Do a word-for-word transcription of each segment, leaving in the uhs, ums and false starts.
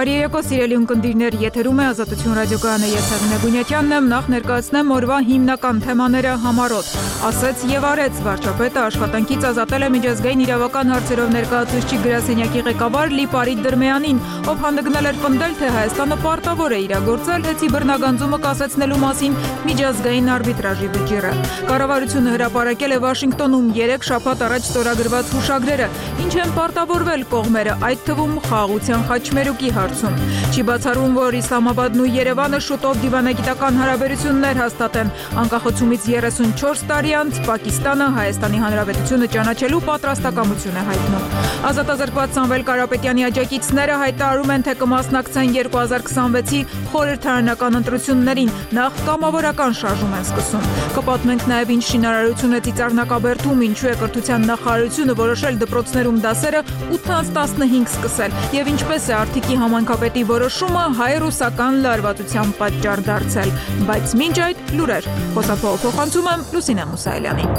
Բարի երեկո, սիրելի ունկնդիրներ, եթերում է Ազատություն ռադիոկայանը, ես Հեղինե Գունյատյանն եմ, նախ ներկայացնեմ օրվա հիմնական թեմաները համառոտ։ Ասեց եւ արեց, վարչապետը աշխատանքից ազատել է միջազգային իրավական հարցերով ներկայացուցիչ գրասենյակի ղեկավար Լիպարիտ Դրմեյանին, ով հանդգնել էր պնդել, թե Հայաստանը պարտավոր է իրագործել հեծի բռնագանձումը կասեցնելու մասին միջազգային արբիտրաժի վճիռը։ Կառավարությունը հրապարակել է Վաշինգտոնում երեք շաբաթ առաջ ստորագրված հուշագրերը, ինչ են պարտավորվել կողմերը, այդ թվում խաղաղության խաչմերուկի հարցում։ Չի բացառում, որ Իսլամաբադն ու Երևանը շուտով դիվանագիտական հարաբերություններ հաստատեն։ Անկախացումից երեսունչորս տարի անց Պակիստանը Հայաստանի Հանրապետությունը ճանաչելու պատրաստակամություն է հայտնում։ Ազատազրկված Սամվել Կարապետյանի աջակիցները հայտարարում են, թե կմասնակցեն երկու հազար քսանվեցի խորհրդարանական ընտրություններին, նախ կամավորական շարժում են սկսում։ Կպատմենք նաև ինչ շինարարություն է Ծիծեռնակաբերդում, ինչու է կրթության նախարարությունը որոշել դպրոցներում դասերը ութից տասնհինգ սկսել եւ ինչպես է Արթիկի համայնքապետի որոշումը հայ-ռուսական լարվածության պատճառ դարձել։ Բայց մինչ այդ լուրեր։ Խոսափողը փոխանցում եմ Լուսինե Մուսայելյանին։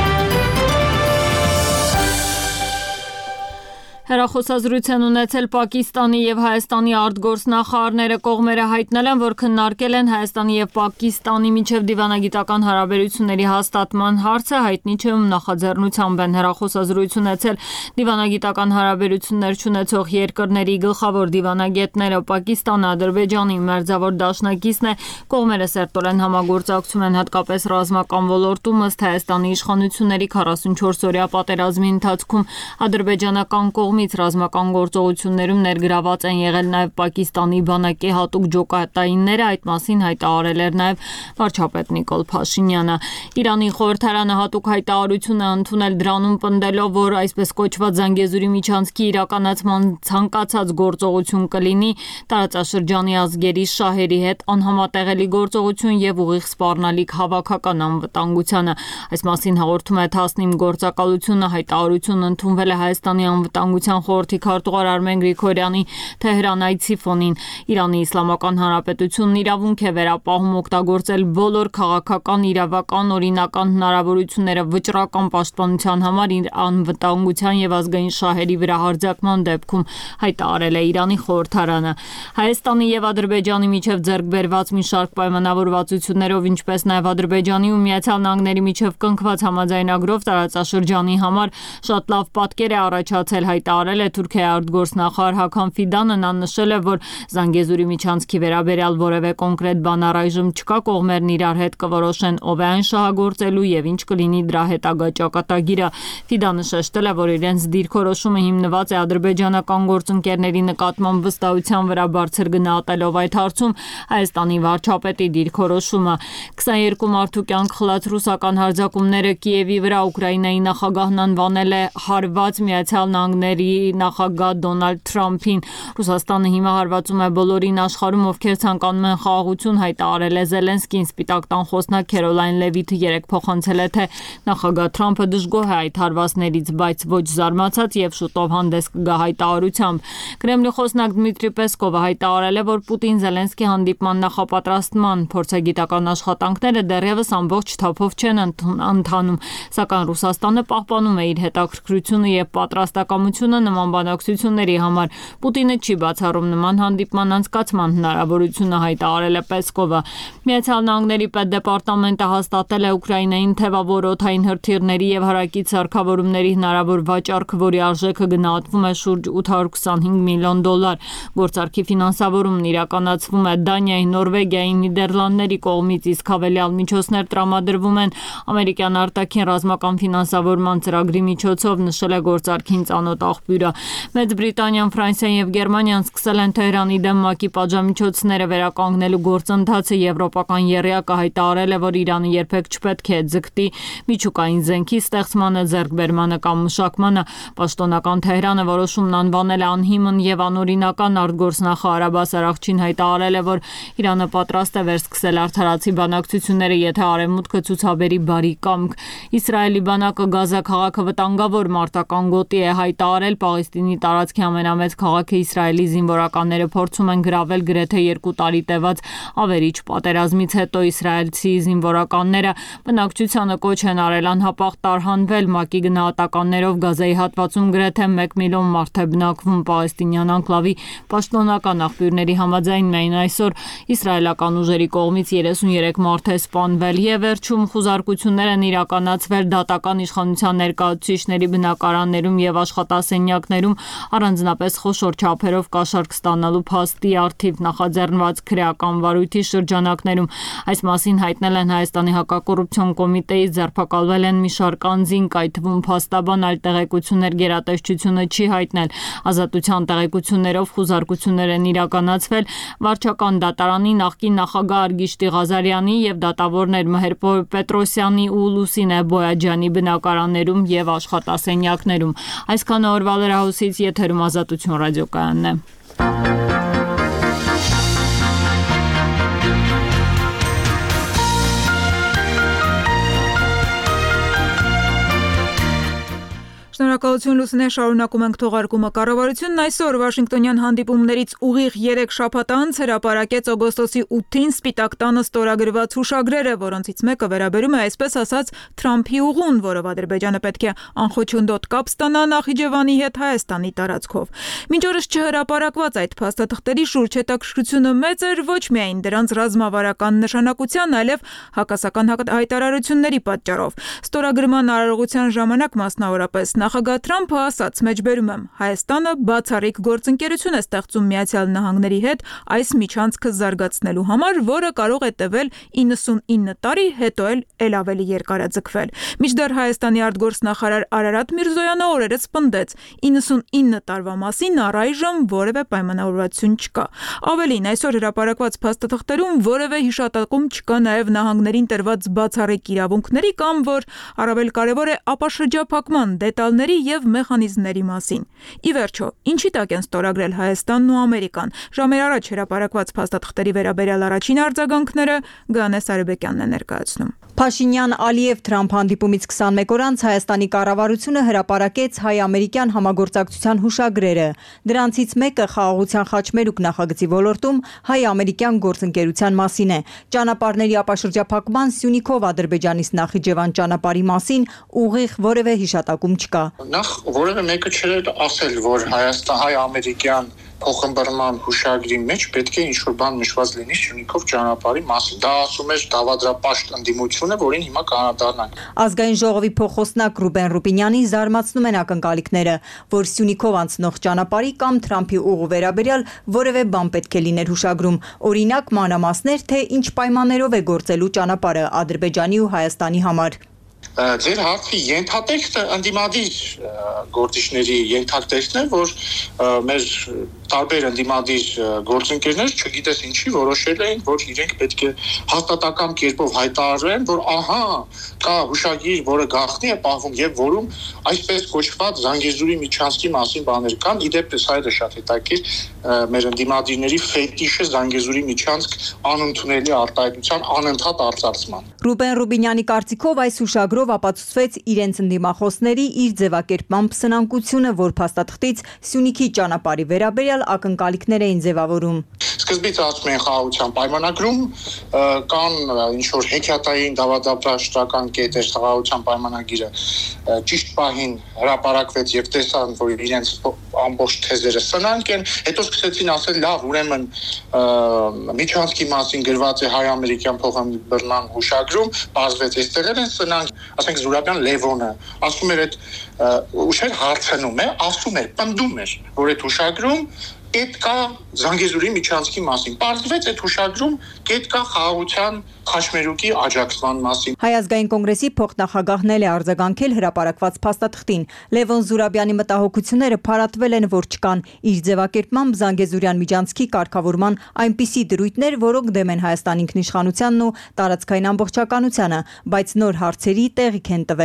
Հեռախոսազրույցն ունեցել Պակիստանի եւ Հայաստանի արտգործնախարարները կողմերը հայտնել են, որ քննարկել են Հայաստանի եւ Պակիստանի միջև դիվանագիտական հարաբերությունների հաստատման հարցը, հայտնի չէ ում նախաձեռնությամբ են հեռախոսազրույց ունեցել դիվանագիտական հարաբերություններ ունեցող երկրների գլխավոր դիվանագետները։ Պակիստանը Ադրբեջանի մերձավոր դաշնակիցն է, կողմերը սերտորեն համագործակցում են հատկապես ռազմական ոլորտում, ըստ Հայաստանի իշխանությունների քառասունչորս օրյա պատերազմի ընթացքում ադրբեջանական կողմից ռազմական գործողություններում ներգրաված են եղել նաև Պակիստանի բանակի հատուկ ջոկատայինները, այդ մասին հայտարարել էր նաև վարչապետ Նիկոլ Փաշինյանը։ Իրանի խորհրդարանը հատուկ հայտարարություն է ընդունել դրանում պնդելով, որ այսպես կոչված Զանգեզուրի միջանցքի իրականացման ցանկացած գործողություն կլինի տարածաշրջանի ազգերի շահերի հետ անհամատեղելի գործողություն եւ ուղիղ սպառնալիք հավաքական անվտանգությանը։ Այս մասին հաղորդում է Թասնիմ գործակալությունը, հայտարարություն ընդունվել է Հայաստանի անվտանգության խորհրդի քարտուղար Արմեն Գրիգորյանի Թեհրան այցի ֆոնին։ Իրանի Իսլամական Հանրապետությունն իրավունք է վերապահում օգտագործել բոլոր քաղաքական, իրավական, օրինական հնարավորությունները վճռական պաշտպանության համար իր անվտանգության եւ ազգային շահերի վրա հարձակման դեպքում, հայտարարել է Իրանի խորհրդարանը։ Հայաստանի եւ Ադրբեջանի միջև ձեռք բերված մի շարք պայմանավորվածություններով, ինչպես նաեւ Ադրբեջանի ու Միացյալ Նահանգների միջև կնքված համաձայնագրով տարածաշրջանի համար շատ լավ պատկեր է առաջացել, հայտարարել է Թուրքիայի արտգործնախարար Հական Ֆիդանը։ Նա նշել է, որ Զանգեզուրի միջանցքի վերաբերյալ որևէ կոնկրետ բան առայժմ չկա, կողմերն իրար հետ կորոշեն ով է այն շահագործելու եւ ինչ կլինի դրա հետագա ճակատագիրը։ Ֆիդանը շեշտել է, որ իրենց դիրքորոշումը հիմնված է ադրբեջանական գործընկերների նկատմամբ վստահության վրա բարձր գնահատելով այդ հարցում Հայաստանի վարչապետի դիրքորոշումը։ քսաներկու մարդու կյանք խլած ռուսական հարձակումները Կիևի վրա Ուկրաինայի նախագահն անվանել է հարված Միացյալ Նահանգների նախագահ Դոնալդ Թրամփին։ Ռուսաստանը հիմա հարվածում է բոլորին աշխարհում, ովքեր ցանկանում են խաղաղություն, հայտարարել է Զելենսկին։ Սպիտակ տան խոսնակ Քերոլայն Լևիթը երեկ փոխանցել է, թե նախագահ Թրամփը դժգոհ է այդ հարվածներից, բայց ոչ զարմացած եւ շուտով հանդես կգա հայտարարությամբ։ Կրեմլի խոսնակ Դմիտրի Պեսկովը հայտարարել է, որ Պուտին-Զելենսկի հանդիպման նախապատրաստման փորձագիտական աշխատանքները դեռևս ամբողջ թափով չեն ընթանում, սակայն Ռուսաստանը պահպանում է իր հետաքրքրությունը եւ պատրաստակամությունը նման բանակցությունների համար։ Պուտինը չի բացառում նման հանդիպման անցկացման հնարավորությունը, հայտարարել է Պեսկովը։ Միացյալ Նահանգների պետդեպարտամենտը հաստատել է Ուկրաինային թևավոր օդային հրթիռների եւ հարակից սարքավորումների հնարավոր վաճառք, որի արժեքը գնահատվում է շուրջ ութ հարյուր քսանհինգ միլիոն դոլար։ Գործարքի ֆինանսավորումն իրականացվում է Դանիայի, Նորվեգիայի, Նիդերլանդների կողմից, իսկ հավելյալ միջոցներ տրամադրվում են ամերիկյան արտաքին ռազմական ֆինանսավորման ծրագրի միջոցով, նշել է գործարքին ծանոթ աղբյուրը։ Մեծ Բրիտանիան, Ֆրանսիան եւ Գերմանիան սկսել են Թեհրանի դեմ ՄԱԿ-ի պատժամիջոցները վերականգնելու գործընթացը։ Եվրոպական եռյակը հայտարարել է, որ Իրանը երբեք չպետք է ձգտի միջուկային զենքի ստեղծմանը, ձեռքբերմանը կամ մշակմանը։ Պաշտոնական Թեհրանը որոշումն անվանել է անհիմն եւ անօրինական։ Արտգործնախարար Աբբաս Արաղչին հայտարարել է, որ Իրանը պատրաստ է վերսկսել արդարացի բանակցությունները, եթե Արևմուտքը ցուցաբերի բարի կամք։ Իսրայելի բանակը Գազա քաղաքը վտանգավոր մարտական գոտի է հայտարարել, հաղթահարել, Պաղեստինի տարածքի ամենամեծ քաղաքը Իսրայելի զինվորականները փորձում են գրավել գրեթե երկու տարի տևած ավերիչ պատերազմից հետո իսրայելցի զինվորականները բնակչությանը կոչ են արել անհապաղ տարհանվել ՄԱԿ-ի գնահատականներով Գազայի հատվածում գրեթե մեկ միլիոն մարդ է բնակվում պաղեստինյան անկլավի պաշտոնական աղբյուրների համաձայն միայն այսօր իսրայելական ուժերի կողմից երեսունյուրեք մարդ է սպանվել եւ վերջում խուզարկություններ են իրականացվել դատական իշխանության ներկայացուցիչների բնակարաններում եւ աշխատասենյակներում առանձնապես խոշոր չափերով կաշառք ստանալու փաստի առթիվ նախաձեռնված քրեական վարույթի շրջանակներում այս մասին հայտնել են Հայաստանի հակակոռուպցիոն կոմիտեից ձերբակալվել են մի շարք անձինք այդ թվում փաստաբան այլ տեղեկություններ գերատեսչությունը չի հայտնել ազատության տեղեկություններով խուզարկություններ են իրականացվել վարչական դատարանի նախկին նախագահ Արգիշտի Ղազարյանի եւ դատավորներ Մհեր Պետրոսյանի ու Լուսինե Բոյաջյանի բնակարաններում եւ աշխատասենյակներում այսքան օրվա լրահոսից եթերում Ազատություն ռադիոկայանն է Շնորհակալություն Լուսինե, շարունակում ենք թողարկումը կառավարությունն այսօր Վաշինգտոնյան հանդիպումներից ուղիղ երեք շաբաթ անց հրապարակեց օգոստոսի ութին Սպիտակ տանը ստորագրված հուշագրերը, որոնցից մեկը վերաբերում է այսպես ասած Թրամփի ուղուն, որով Ադրբեջանը պետք է անխոչունդոտ կապ ստանա Նախիջևանի հետ Հայաստանի տարածքով։ Մինչ օրս չհրապարակված այդ փաստաթղթերի շուրջ հետաքրքրությունը մեծ էր ոչ միայն դրանց ռազմավարական նշանակության, այլև հակասական հայտարարությունների պատճառով։ Ստորագրման արարողության ժամանակ մասնավորապես Նախագահ Թրամփը ասաց, մեջբերում եմ, Հայաստանը բացառիկ գործընկերություն է ստեղծում Միացյալ Նահանգների հետ այս միջանցքը զարգացնելու համար, որը կարող է տևել իննսունինը տարի, հետո էլ էլ ավելի երկարաձգվել։ Մինչդեռ Հայաստանի արտգործնախարար Արարատ Միրզոյանը օրերս պնդեց, իննսունինը տարվա մասին առայժմ որևէ պայմանավորվածություն չկա։ Ավելին, այսօր հրապարակված փաստաթղթերում որևէ հիշատակում չկա նաև նահանգներին տրված բացառիկ իրավունքների կամ, որ առավել կարևոր է, ապաշրջափակման դետալների եւ մեխանիզմների մասին։ Ի վերջո, ինչի տակ են ստորագրել Հայաստանն ու Ամերիկան։ Ժամեր առաջ հրապարակված փաստաթղթերի վերաբերյալ առաջին արձագանքները Գանես Արեբեկյանն է ներկայացնում։ Փաշինյան-Ալիև-Թրամփ հանդիպումից քսանմեկ օր անց Հայաստանի կառավարությունը հրապարակեց հայ-ամերիկյան համագործակցության հուշագրերը։ Դրանցից մեկը խաղաղության խաչմերուկ նախագծի ոլորտում հայ-ամերիկյան գործընկերության մասին է։ Ճանապարհների ապաշրջափակման Սյունիքով Ադրբեջանից Նախիջևան ճանապարհի մասին ուղիղ որևէ հիշատակում չկա։ Նախ որևէ մեկը չէր ասել, որ Հայաստան հայ-ամերիկյան փոխըմբռնման հուշագրի մեջ պետք է ինչ-որ բան նշված լինի Սյունիքով ճանապարհի մասին։ Դա ասում էր դավադրապաշտ ընդդիմությունը, որին հիմա կանադառնանք։ Ազգային ժողովի փոխոսնակ Ռուբեն Ռուբինյանին զարմացնում են ակնկալիքները, որ Սյունիքով անցնող ճանապարհի կամ Թրամփի ուղու վերաբերյալ որևէ բան պետք է լիներ հուշագրում։ Օրինակ մանրամասներ, թե ինչ պայմաններով է գործելու ճանապարհը Ադրբեջանի ու Հայաստանի համար։ Ձեր հարցի ենթատեքստը ընդդիմադիր գործիչների ենթատեքստն է, որ մեր տարբեր ընդդիմադիր գործընկերներ չգիտես ինչի որոշել էին, որ իրենք պետք է հաստատակամ կերպով հայտարարեն, որ ահա կա հուշագիր, որը գաղտնի է պահվում եւ որում այսպես կոչված Զանգեզուրի միջանցքի մասին բաներ կան։ Իդեպ սա է շատ հետաքրքիր, մեր ընդդիմադիրների ֆետիշը Զանգեզուրի միջանցք անընդունելի արտահայտության անընդհատ արձարծման։ Ռուբեն Ռուբինյանի կարծիքով այս հուշագրով ապացուցվեց իրենց ընդդիմախոսների իր ձևակերպման սնանկությունը, որ փաստաթղթից Սյունիքի ճանապարհի վերաբերյալ ակնկալիքներ էին ձևավորում։ Սկզբից ասում են խաղաղության պայմանագրում կան ինչ որ հեքիաթային դավադրապաշտական կետեր խաղաղության պայմանագիրը ճիշտ պահին հրապարակվեց եւ տեսան, որ իրենց ամբողջ թեզերը սնանկ են, հետո սկսեցին ասել, լավ, ուրեմն միջանցքի մասին գրված է հայ-ամերիկյան փոխըմբռնման հուշագրում, բացվեց այստեղ են սնանկ, ասենք Զուրաբյան Լևոնը ասում էր այդ ուշեր հարցնում է, ասում էր, պնդում էր, որ այդ հուշագրում կետ կա Զանգեզուրի միջանցքի մասին։ Պարզվեց այդ հուշագրում կետ կա խաղաղության խաչմերուկի աջակցման մասին։ Հայ ազգային կոնգրեսի փոխնախագահն էլ է արձագանքել հրապարակված փաստաթղթին։ Լևոն Զուրաբյանի մտահոգությունները փարատվել են, որ չկան իր ձևակերպմամբ Զանգեզուրյան միջանցքի կարգավորման այնպիսի դրույթներ, որոնք դեմ են Հայաստանի ինքնիշխանությանն ու տարածքային ամբողջականությանը, բայց նոր հարցերի տեղիք են տվել։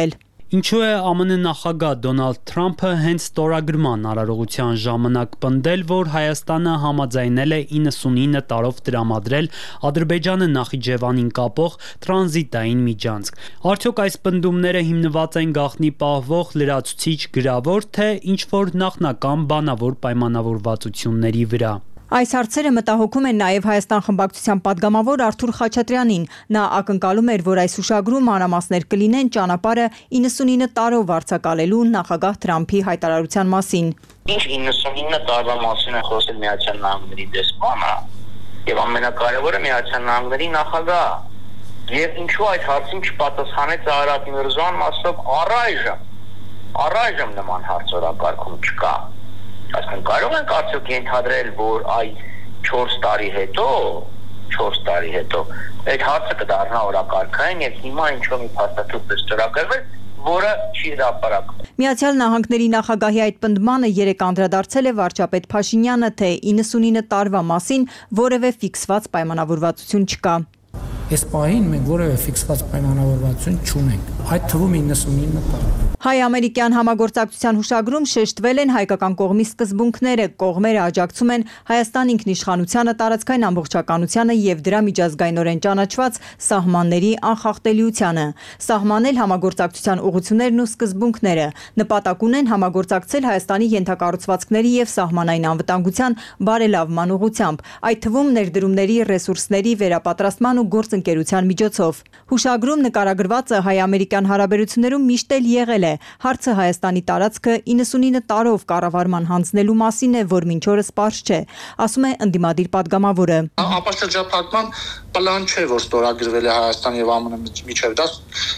Ինչու է ԱՄՆ նախագահ Դոնալդ Թրամփը հենց ստորագրման արարողության ժամանակ պնդել, որ Հայաստանը համաձայնել է իննսունինը տարով տրամադրել Ադրբեջանը Նախիջևանին կապող տրանզիտային միջանցք։ Արդյոք այս պնդումները հիմնված են գաղտնի պահվող լրացուցիչ գրավոր, թե ինչ-որ նախնական բանավոր պայմանավորվածությունների վրա։ Այս հարցերը մտահոգում են նաև Հայաստան խմբակցության падգամավոր Արթուր Խաչատրյանին։ Նա ակնկալում էր, որ այս հուշագրում մանրամասներ կլինեն ճանապարհը իննսունինը տարով վարձակալելու նախագահ Թրամփի հայտարարության մասին։ Ինչ իննսունինը տարվա մասին է խոսել Միացյալ Նահանգների դեսպանը եւ ամենակարևորը Միացյալ Նահանգների նախագահ։ Եվ ինչու այդ հարցին չպատասխանեց Արարատ Միրզոյան, ասելով առայժմ, առայժմ նման հարց օրակարգում չկա։ Այսինքն կարող ենք արդյոք ենթադրել, որ այս չորս տարի հետո, չորս տարի հետո այդ հարցը կդառնա օրակարգային եւ հիմա ինչ-որ մի փաստաթուղթ է ստորագրվել, որը չի հրապարակվել։ Միացյալ Նահանգների նախագահի այդ պնդմանը երեկ անդրադարձել է վարչապետ Փաշինյանը, թե իննսունինը տարվա մասին որևէ ֆիքսված պայմանավորվածություն չկա։ Այս պահին մենք որևէ ֆիքսված պայմանավորվածություն չունենք։ Այդ թվում իննսունինը տարվա։ Հայ-ամերիկյան համագործակցության հուշագրում շեշտվել են հայկական կողմի սկզբունքները, կողմերը աջակցում են Հայաստան ինքնիշխանությանը, տարածքային ամբողջականությանը եւ դրա միջազգայինորեն ճանաչված սահմանների անխախտելիությանը, սահմանել համագործակցության ուղղություններն ու սկզբունքները, նպատակ ունեն համագործակցել Հայաստանի ենթակառուցվածքների եւ սահմանային անվտանգության բարելավման ուղղությամբ, այդ թվում ներդրումների, ռեսուրսների վերապատրաստման ու գործընկերության միջոցով։ Հուշագրում նկարագրվածը հայ-ամերիկյան հարաբերություններում միշտ էլ եղել է։ Հարցը Հայաստանի տարածքը իննսունինը տարով կառավարման հանձնելու մասին է, որ մինչ օրս պարզ չէ, ասում է ընդդիմադիր падգամավորը։ Ապաշրջափակման պլան չէ, որ ստորագրվել է Հայաստանի եւ ԱՄՆ միջև, դա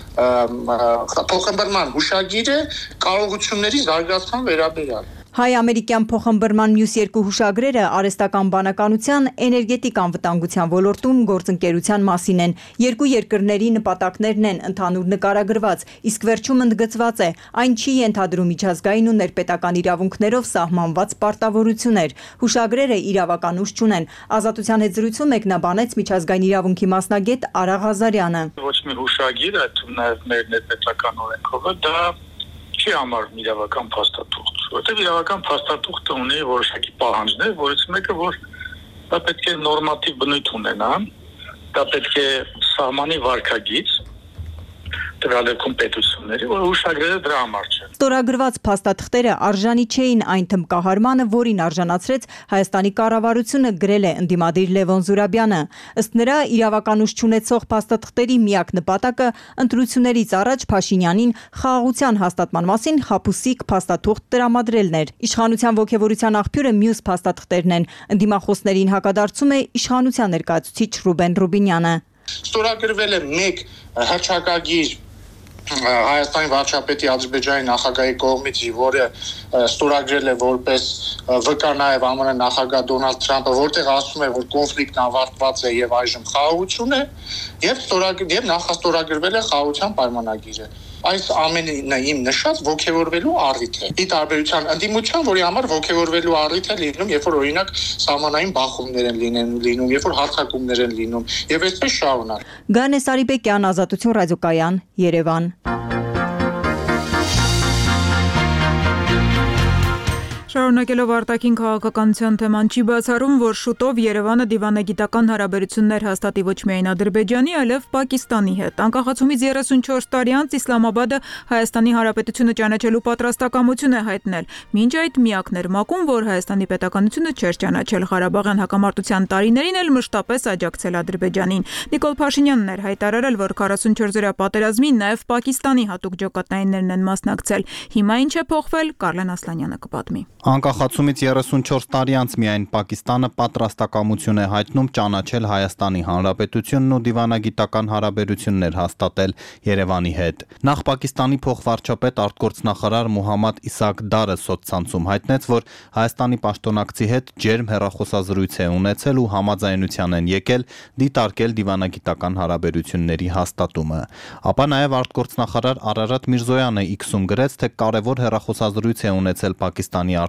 փոխըմբռնման հուշագիր է կարողությունների զարգացման վերաբերյալ։ Հայ-ամերիկյան փոխըմբռնման մյուս երկու հուշագրերը արհեստական բանականության, էներգետիկ անվտանգության ոլորտում գործընկերության մասին են։ Երկու երկրների նպատակներն են ընդհանուր նկարագրված, իսկ վերջում ընդգծված է, այն չի ենթադրում միջազգային ու ներպետական իրավունքներով սահմանված պարտավորություններ։ Հուշագրերը իրավական ուժ չունեն։ Ազատության հետ զրույցում մեկնաբանեց միջազգային իրավունքի մասնագետ Արա Ղազարյանը։ Ոչ մի հուշագիր, այդ նաև մեր ներպետական օրենքով դա չի համարվում իրավական փաստաթուղթ, որտեղ իրավական փաստաթուղթը ունի որոշակի պահանջներ, որից մեկը որ դա պետք է նորմատիվ բնույթ ունենա, դա պետք է սահմանի վարքագիծ տվյալերքում պետությունների, որ հուշագրերը դրա համար չեն։ Ստորագրված փաստաթղթերը արժանի չէին այն թմբկահարմանը, որին արժանացրեց Հայաստանի կառավարությունը, գրել է ընդդիմադիր Լևոն Զուրաբյանը։ Ըստ նրա, իրավական ուժ չունեցող փաստաթղթերի միակ նպատակը ընտրություններից առաջ Փաշինյանին խաղաղության հաստատման մասին խաբուսիկ փաստաթուղթ տրամադրելն էր։ Իշխանության ոգևորության աղբյուրը մյուս փաստաթղթերն են։ Ընդդիմախոսներին հակադարձում է իշխանության ներկայացուցիչ Ռուբեն Ռուբինյանը։ Ստորագրվել է մեկ հռչակագիր Հայաստանի վարչապետի Ադրբեջանի նախագահի կողմից, որը ստորագրել է որպես վկա նաև ԱՄՆ նախագահ Դոնալդ Թրամփը, որտեղ ասում է, որ կոնֆլիկտն ավարտված է եւ այժմ խաղաղություն է, եւ ստորագրել եւ նախաստորագրվել է խաղաղության պայմանագիրը։ Այս ամենը իմ նշած ոգևորվելու առիթ է։ Ի տարբերության ընդդիմության, որի համար ոգևորվելու առիթ է լինում, երբ որ օրինակ սահմանային բախումներ են լինեն, լինում, երբ որ հարձակումներ են լինում, եւ այսպես շարունակ։ Գանե Սարիբեկյան, Ազատություն ռադիոկայան, Երևան։ Շարունակելով արտաքին քաղաքականության թեման չի բացառում, որ շուտով Երևանը դիվանագիտական հարաբերություններ հաստատի ոչ միայն Ադրբեջանի, այլև Պակիստանի հետ։ Անկախացումից երեսունչորս տարի անց Իսլամաբադը Հայաստանի Հանրապետությունը ճանաչելու պատրաստակամություն է հայտնել։ Մինչ այդ միակն էր ՄԱԿ-ում, որ Հայաստանի պետականությունը չէր ճանաչել Ղարաբաղյան հակամարտության տարիներին էլ մշտապես աջակցել Ադրբեջանին։ Նիկոլ Փաշինյանն էր հայտարարել, որ քառասունչորս օրյա պատերազմին նաև Պակիստանի հատուկ ջոկատնայիններն են մասնակցել։ Հիմա ինչ է փոխվել, Կարլեն Ասլանյանը կպատմի։ Անկախացումից երեսունչորս տարի անց միայն Պակիստանը պատրաստակամություն է հայտնում ճանաչել Հայաստանի Հանրապետությունն ու դիվանագիտական հարաբերություններ հաստատել Երևանի հետ։ Նախ Պակիստանի փոխվարչապետ արտգործնախարար Մուհամմադ Իսակ Դարը սոցցանցում հայտնեց, որ Հայաստանի պաշտոնակցի հետ ջերմ հեռախոսազրույց է ունեցել ու համաձայնության են եկել դիտարկել դիվանագիտական հարաբերությունների հաստատումը։ Ապա նաև արտգործնախարար Արարատ Միրզոյանը X-ում գրեց, թե կարևոր հեռախոսազրույց է ունեցել Պակիստանի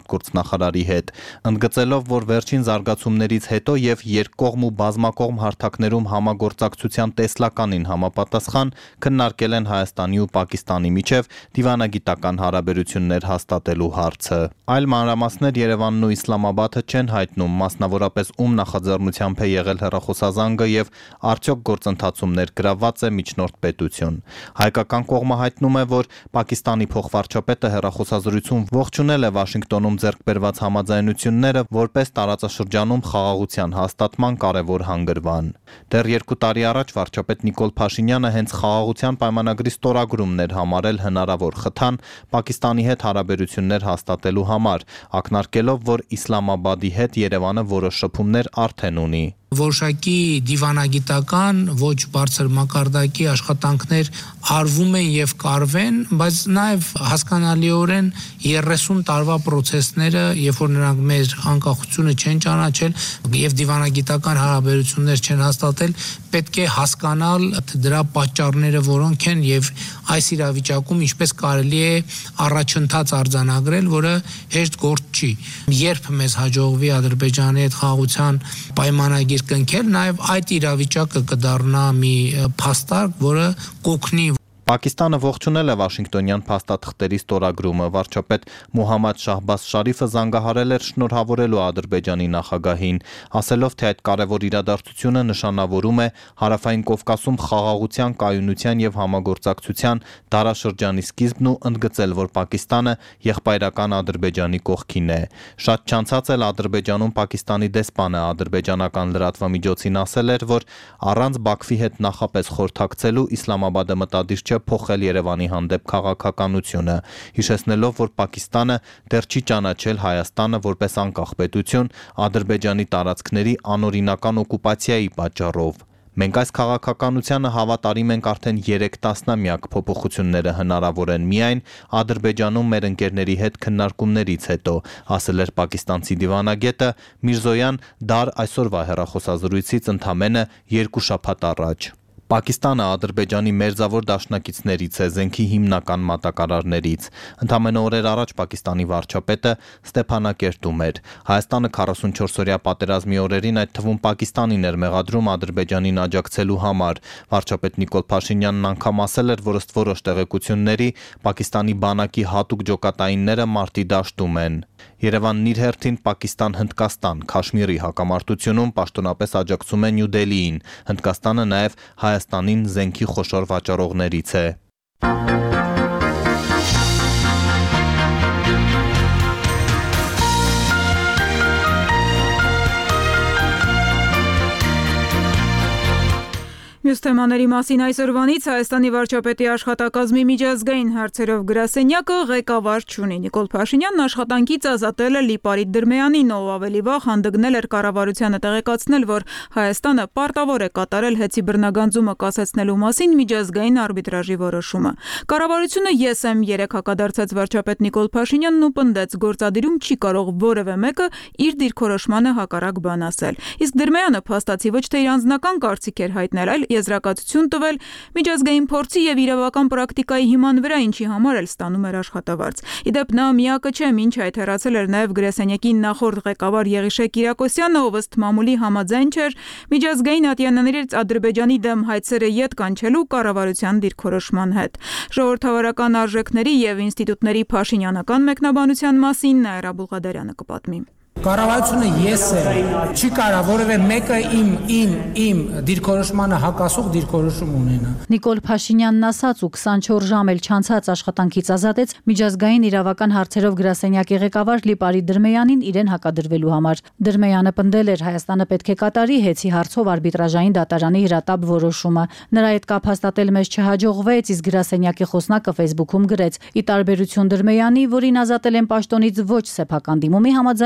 արտգործնախարարի հետ, ընդգծելով, որ վերջին զարգացումներից հետո եւ երկկողմ ու բազմակողմ հարթակներում համագործակցության տեսլականին համապատասխան քննարկել են Հայաստանի ու Պակիստանի միջև դիվանագիտական հարաբերություններ հաստատելու հարցը։ Այլ մանրամասներ Երևանն ու Իսլամաբադը չեն հայտնում, մասնավորապես ում նախաձեռնությամբ է եղել հեռախոսազանգը եւ արդյոք գործընթացում ներգրավված է միջնորդ պետություն։ Հայկական կողմը հայտնում է, որ Պակիստանի փոխվարչապետը հեռախոսազրույցում ողջունել է Վաշինգտոնում ձեռք բերված համաձայնությունները որպես տարածաշրջանում խաղաղության հաստատման կարևոր հանգրվան։ Դեռ երկու տարի առաջ վարչապետ Նիկոլ Փաշինյանը հենց խաղաղության պայմանագրի ստորագրումն էր համարել հնարավոր խթան Պակիստանի հետ հարաբերություններ հաստատելու համար, ակնարկելով, որ Իսլամաբադի հետ Երևանը որոշ շփումներ արդեն ունի։ Որոշակի դիվանագիտական ոչ բարձր մակարդակի աշխատանքներ արվում են եւ կարվեն, բայց նաեւ հասկանալիորեն երեսուն տարվա process-ները, երբ որ նրանք մեր անկախությունը չեն ճանաչել եւ դիվանագիտական հարաբերություններ չեն հաստատել, պետք է հասկանալ դրա պատճառները որոնք են եւ այս իրավիճակում ինչպես կարելի է առաջընթաց արձանագրել, որը հեշտ գործ չի։ Երբ մեզ հաջողվի Ադրբեջանի հետ խաղաղության պայմանագիր կնքել, նաև այդ իրավիճակը կդառնա մի փաստարկ, որը կօգնի Պակիստանը ողջունել է Վաշինգտոնյան փաստաթղթերի ստորագրումը, վարչապետ Մոհամմադ Շահբազ Շարիֆը զանգահարել էր շնորհավորելու Ադրբեջանի նախագահին, ասելով, թե այդ կարևոր իրադարձությունը նշանավորում է Հարավային Կովկասում խաղաղության, կայունության եւ համագործակցության դարաշրջանի սկիզբն ու ընդգծել, որ Պակիստանը եղբայրական Ադրբեջանի կողքին է։ Շատ չանցած էլ Ադրբեջանում Պակիստանի դեսպանը ադրբեջանական լրատվամիջոցին ասել էր, որ առանց Բաքվի հետ նախապես խորհրդակցելու Իսլամաբադը մտադիր չէ փոխել Երևանի հանդեպ քաղաքականությունը, հիշեցնելով, որ Պակիստանը դեռ չի ճանաչել Հայաստանը որպես անկախ պետություն Ադրբեջանի տարածքների անօրինական օկուպացիայի պատճառով։ Մենք այս քաղաքականությանը հավատարիմ ենք արդեն երեք տասնամյակ, փոփոխությունները հնարավոր են միայն Ադրբեջանում մեր ընկերների հետ քննարկումներից հետո, ասել էր պակիստանցի դիվանագետը Միրզոյան Դար այսօրվա հեռախոսազրույցից ընդամենը երկու շաբաթ առաջ։ Պակիստանը Ադրբեջանի մերձավոր դաշնակիցներից է, զենքի հիմնական մատակարարներից։ Ընդամենը օրեր առաջ Պակիստանի վարչապետը Ստեփանակերտում էր։ Հայաստանը քառասունչորսօրյա պատերազմի օրերին, այդ թվում Պակիստանին էր մեղադրում Ադրբեջանին աջակցելու համար։ Վարչապետ Նիկոլ Փաշինյանն անգամ ասել էր, որ ըստ որոշ տեղեկությունների Պակիստանի բանակի հատուկ ջոկատայինները մարտի դաշտում են։ Երևանն իր հերթին Պակիստան-Հնդկաստան Քաշմիրի հակամարտությունում պաշտոնապես աջակցում է Նյու Դելիին։ Հնդկաստանը նաև Հայաստանին զենքի խոշոր վաճառողներից է։ Մյուս թեմաների մասին այսօրվանից Հայաստանի վարչապետի աշխատակազմի միջազգային հարցերով գրասենյակը ղեկավար չունի։ Նիկոլ Փաշինյանն աշխատանքից ազատել է Լիպարիտ Դրմեյանին, ով ավելի վաղ հանդգնել էր կառավարությանը տեղեկացնել, որ Հայաստանը պարտավոր է կատարել հեծի բռնագանձումը կասեցնելու մասին միջազգային արբիտրաժի որոշումը։ Կառավարությունը ես եմ երեք հակադարձած վարչապետ Նիկոլ Փաշինյանն ու պնդեց, գործադիրում չի կարող որևէ մեկը իր դիրքորոշմանը հակառակ բան ասել։ Իսկ Դրմեյանը փաստացի ոչ թե իր անձնական կարծիք էր հայտնել, այլ եզրակացություն տվել միջազգային փորձի եւ իրավական պրակտիկայի հիման վրա, ինչի համար էլ ստանում էր աշխատավարձ։ Իդեպ նա միակը չէ, մինչ այդ հեռացել էր նաեւ գրասենյակի նախորդ ղեկավար Եղիշե Կիրակոսյանը, ով ըստ մամուլի համաձայն չէր միջազգային ատյաններից Ադրբեջանի դեմ հայցերը ետ կանչելու կառավարության դիրքորոշման հետ։ Ժողովրդավարական արժեքների եւ ինստիտուտների Փաշինյանական մեկնաբանության մասին Նաիրա Բուղադարյանը կպատմի։ Կառավարությունը ես եմ, չի կարող որևէ մեկը իմ իմ իմ դիրքորոշմանը հակասող դիրքորոշում ունենա։ Նիկոլ Փաշինյանն ասաց ու քսանչորս ժամ էլ չանցած աշխատանքից ազատեց միջազգային իրավական հարցերով գրասենյակի ղեկավար Լիպարիտ Դրմեյանին իրեն հակադրվելու համար։ Դրմեյանը պնդել էր Հայաստանը պետք է կատարի հեծի հարցով արբիտրաժային դատարանի հրատապ որոշումը։ Նրա հետ կապ հաստատել մեզ չհաջողվեց, իսկ գրասենյակի խոսնակը Facebook-ում գրեց. «Ի տարբերություն Դրմեյանի, որին ազատել են պաշտոնից ոչ սեփական դիմումի համաձայն, ինքը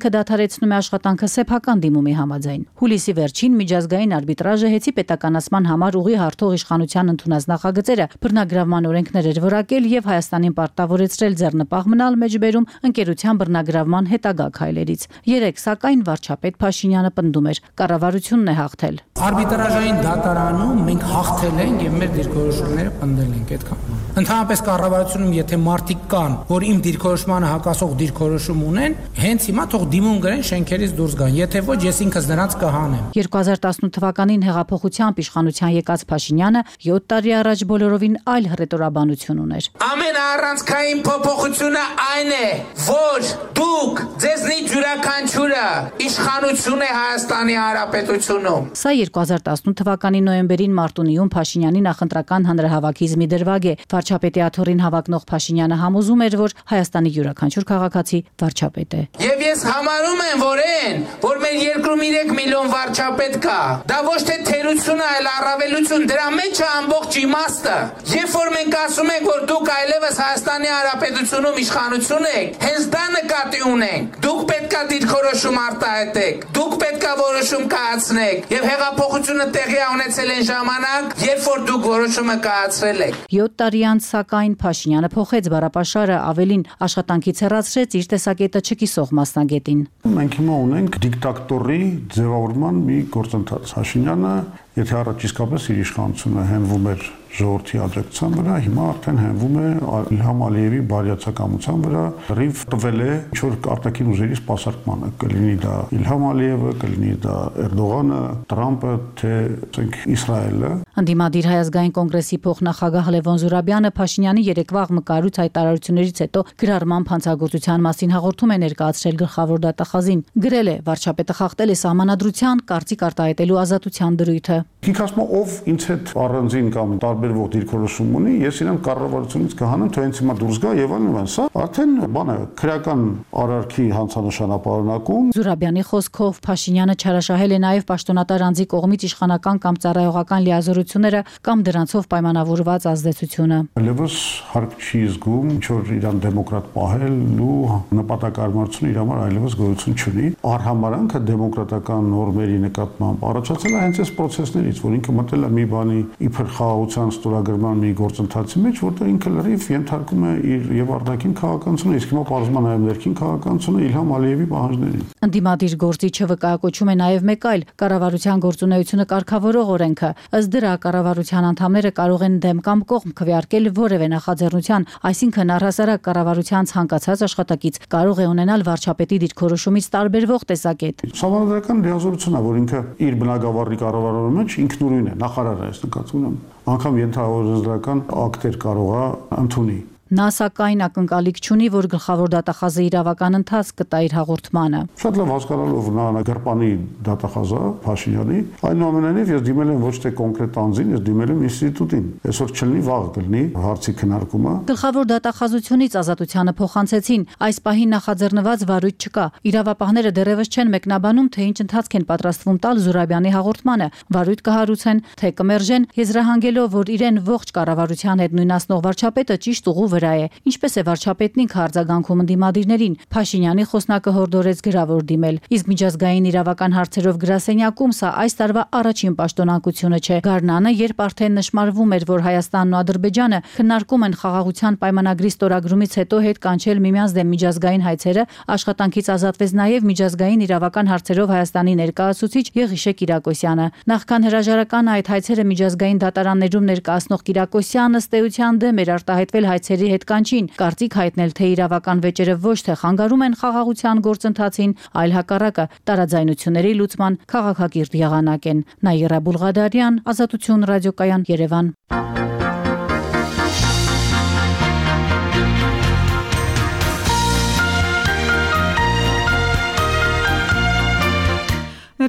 ինքը դադարեցնում է աշխատանքը սեփական դիմումի համաձայն։ Հուլիսի վերջին միջազգային արբիտրաժը հեծի պետականացման համար ուղի հարթող իշխանության ընդունած նախագծերը բռնագրավման օրենքներ էր որակել եւ Հայաստանին պարտավորեցրել ձեռնպահ մնալ մեջբերում ընկերության բռնագրավման հետագա քայլերից։ Երեք սակայն վարչապետ Փաշինյանը պնդում էր՝ կառավարությունն է հաղթել։ Արբիտրաժային դատարանում մենք հաղթել ենք եւ մեր դիրքորոշումները պնդել ենք այդքան։ Ընդհանրապես կառավարությունում եթե մարդիկ կան, որ իմ դիրքորոշմանը հակասող դիրքորոշում ունեն, հենց հիմա թող դիմում գրեն շենքերից դուրս գան, եթե ոչ ես ինքս նրանց կհանեմ։ երկու հազար տասնութ թվականին հեղափոխությամբ իշխանության եկած Փաշինյանը յոթ տարի առաջ բոլորովին այլ հռետորաբանություն ուներ։ Ամենաառանցքային փոփոխությունը այն է, որ դուք ձեզնից յուրաքանչյուրը իշխանություն է Հայաստանի Հանրապետությունում։ Սա երկու հազար տասնութ թվականի նոյեմբերին Մարտունիում Փաշինյանի նախընտրական հանրահավաքիզմի դրվագ է։ Վարչապետի աթոռին հավակնող Փաշինյանը համոզում էր, որ Հայաստանի յուրաքանչյուր քաղաքացի վարչապետ է։ Եվ ես համարում եմ, որ այն, որ մեր երկրում երեք միլիոն վարչապետ կա, դա ոչ թե թերություն է, այլ առավելություն, դրա մեջ է ամբողջ իմաստը։ Երբ որ մենք ասում ենք, որ դուք այլևս Հայաստանի Հանրապետությունում իշխանություն եք, հենց դա նկատի ունենք։ Դուք պետք է դիրքորոշում արտահայտեք, դուք պետք է որոշում կայացնեք, եւ հեղափոխությունը տեղի ունեցել այն ժամանակ, երբ որ դուք որոշումը կայացրել եք։ յոթ տարի անց սակայն Փաշինյանը փոխեց բառապաշարը, ավելին աշխատանքից հեռացրեց իր տեսակետը չկիսող մասնագետին։ Մենք հիմա ունենք դիկտատորի ձևավորման մի գործընթաց։ Փաշինյանը, եթե առաջ իսկապես իր իշխանությունը հենվում էր ժողովրդի աջակցության վրա, հիմա արդեն հենվում է Իլհամ Ալիևի բարյացակամության վրա, ռիվ տվել է ինչ-որ արտաքին ուժերի սպասարկմանը, կլինի դա Իլհամ Ալիևը, կլինի դա Էրդողանը, Տրամպը, թե ասենք Իսրայելը։ Ընդդիմադիր Հայ ազգային կոնգրեսի փոխնախագահ Լևոն Զուրաբյանը Փաշինյանի երեկվա աղմկարույց հայտարարություններից հետո գրառման փանցագործության մասին հաղորդում է ներկայացրել գլխավոր դատախազին։ Գրել է՝ վարչապետը խախտել է սահմանադրության, կարծիք արտահայտելու ազատության դրույթը։ Ինքը ասում է, ով ինձ հետ առանձին կամ տարբերվող դիրքորոշում ունի, ես իրեն կառավարությունից կհանեմ, թե հենց հիմա դուրս գա եւ այլն, սա արդեն բան է, քրեական արարքի հանցանշանապարունակում։ Զուրաբյանի խոսքով Փաշինյանը չարաշահել է նաեւ պաշտոնատար անձի կողմից իշխանական կամ ծառայողական լիազորությունները կամ դրանցով պայմանավորված ազդեցությունը։ Այլևս հարկ չի զգում ինչ որ իրան դեմոկրատ պահելու նպատակարարությունը իր համար այլևս գոյություն չունի։ Արհամարանքը դեմոկրատական նորմերի նկատմամբ առաջացել է հենց այս process-ներից, որ ինքը մտել է մի բանի իբր խաղաղության ստորագրման մի գործընթացի մեջ, որտեղ ինքը լրիվ ենթարկում է իր եւ արտաքին քաղաքականությունը, իսկ հիմա պարզվում է նաեւ ներքին քաղաքականությունը Իլհամ Ալիևի պահանջներին։ Ընդդիմադիր գործիչը վկայակոչում է նաեւ մեկ այլ կառավարության գործունեությունը կարգավորող օրենքը։ Ըստ դրա կառավարության անդամները կարող են դեմ կամ կողմ քվեարկել որևէ նախաձեռնության, այսինքն առհասարակ կառավարության ցանկացած աշխատակից կարող է ունենալ վարչապետի դիրքորոշումից տարբերվող տեսակետ։ Սահմանադրական լիազորությունն է, որ ինքը իր բնակավարի կառավարման մեջ ինքնուրույն է, նախարարը այս նկատմամբ, անգամ ենթահորիզոնտալական ակտեր կարող է ընդունի։ Նա սակայն ակնկալիք չունի, որ գլխավոր դատախազը իրավական ընթացք կտա իր հաղորդմանը։ Շատ լավ հասկանալով նա գրպանի դատախազը Փաշինյանի, այնուամենայնիվ ես դիմել եմ ոչ թե կոնկրետ անձին, ես դիմել եմ ինստիտուտին։ Այսօր չլինի, վաղ կլինի հարցի քննարկումը։ Գլխավոր դատախազությունից ազատությանը փոխանցեցին, այս պահին նախաձեռնված վարույթ չկա։ Իրավապահները դեռևս չեն մեկնաբանում, թե ինչ ընթացք են պատրաստվում տալ Զուրաբյանի հաղորդմանը։ Վարույթ կհարուցեն, թե կմերժեն, եզրահանգելով, որ իրեն ողջ կառավարության հետ նույնացնող վարչապետը ճիշտ ուղու վրա է։ Ինչպես է վարչապետն ինքը արձագանքում ընդդիմադիրներին։ Փաշինյանի խոսնակը հորդորեց գրավոր դիմել։ Իսկ միջազգային իրավական հարցերով գրասենյակում սա այս տարվա առաջին պաշտոնակությունը չէ։ Գարնանը, երբ արդեն նշмарվում էր, որ Հայաստանն ու Ադրբեջանը քննարկում են խաղաղության պայմանագրի ստորագրումից հետո հետ կանչել միմյանց դեմ միջազգային հայցերը, աշխատանքից ազատվեց նաև միջազգային իրավական հարցերով Հայաստանի ներկայացուցիչ Եղիշե Կիրակոսյանը։ Նախքան հրաժարական այդ հայցերը միջազգային դատարաններում ներկայացնող Կիրակոսյանը ըստ էության դեմ էր արտահայտվել հայցերի հետ կանչին, կարծիք հայտնել, թե իրավական վեճերը ոչ թե խանգարում են խաղաղության գործընթացին, այլ հակառակը տարաձայնությունների լուծման քաղաքակիրթ եղանակ են։ Նաիրա Բուլղադարյան, Ազատություն ռադիոկայան, Երևան։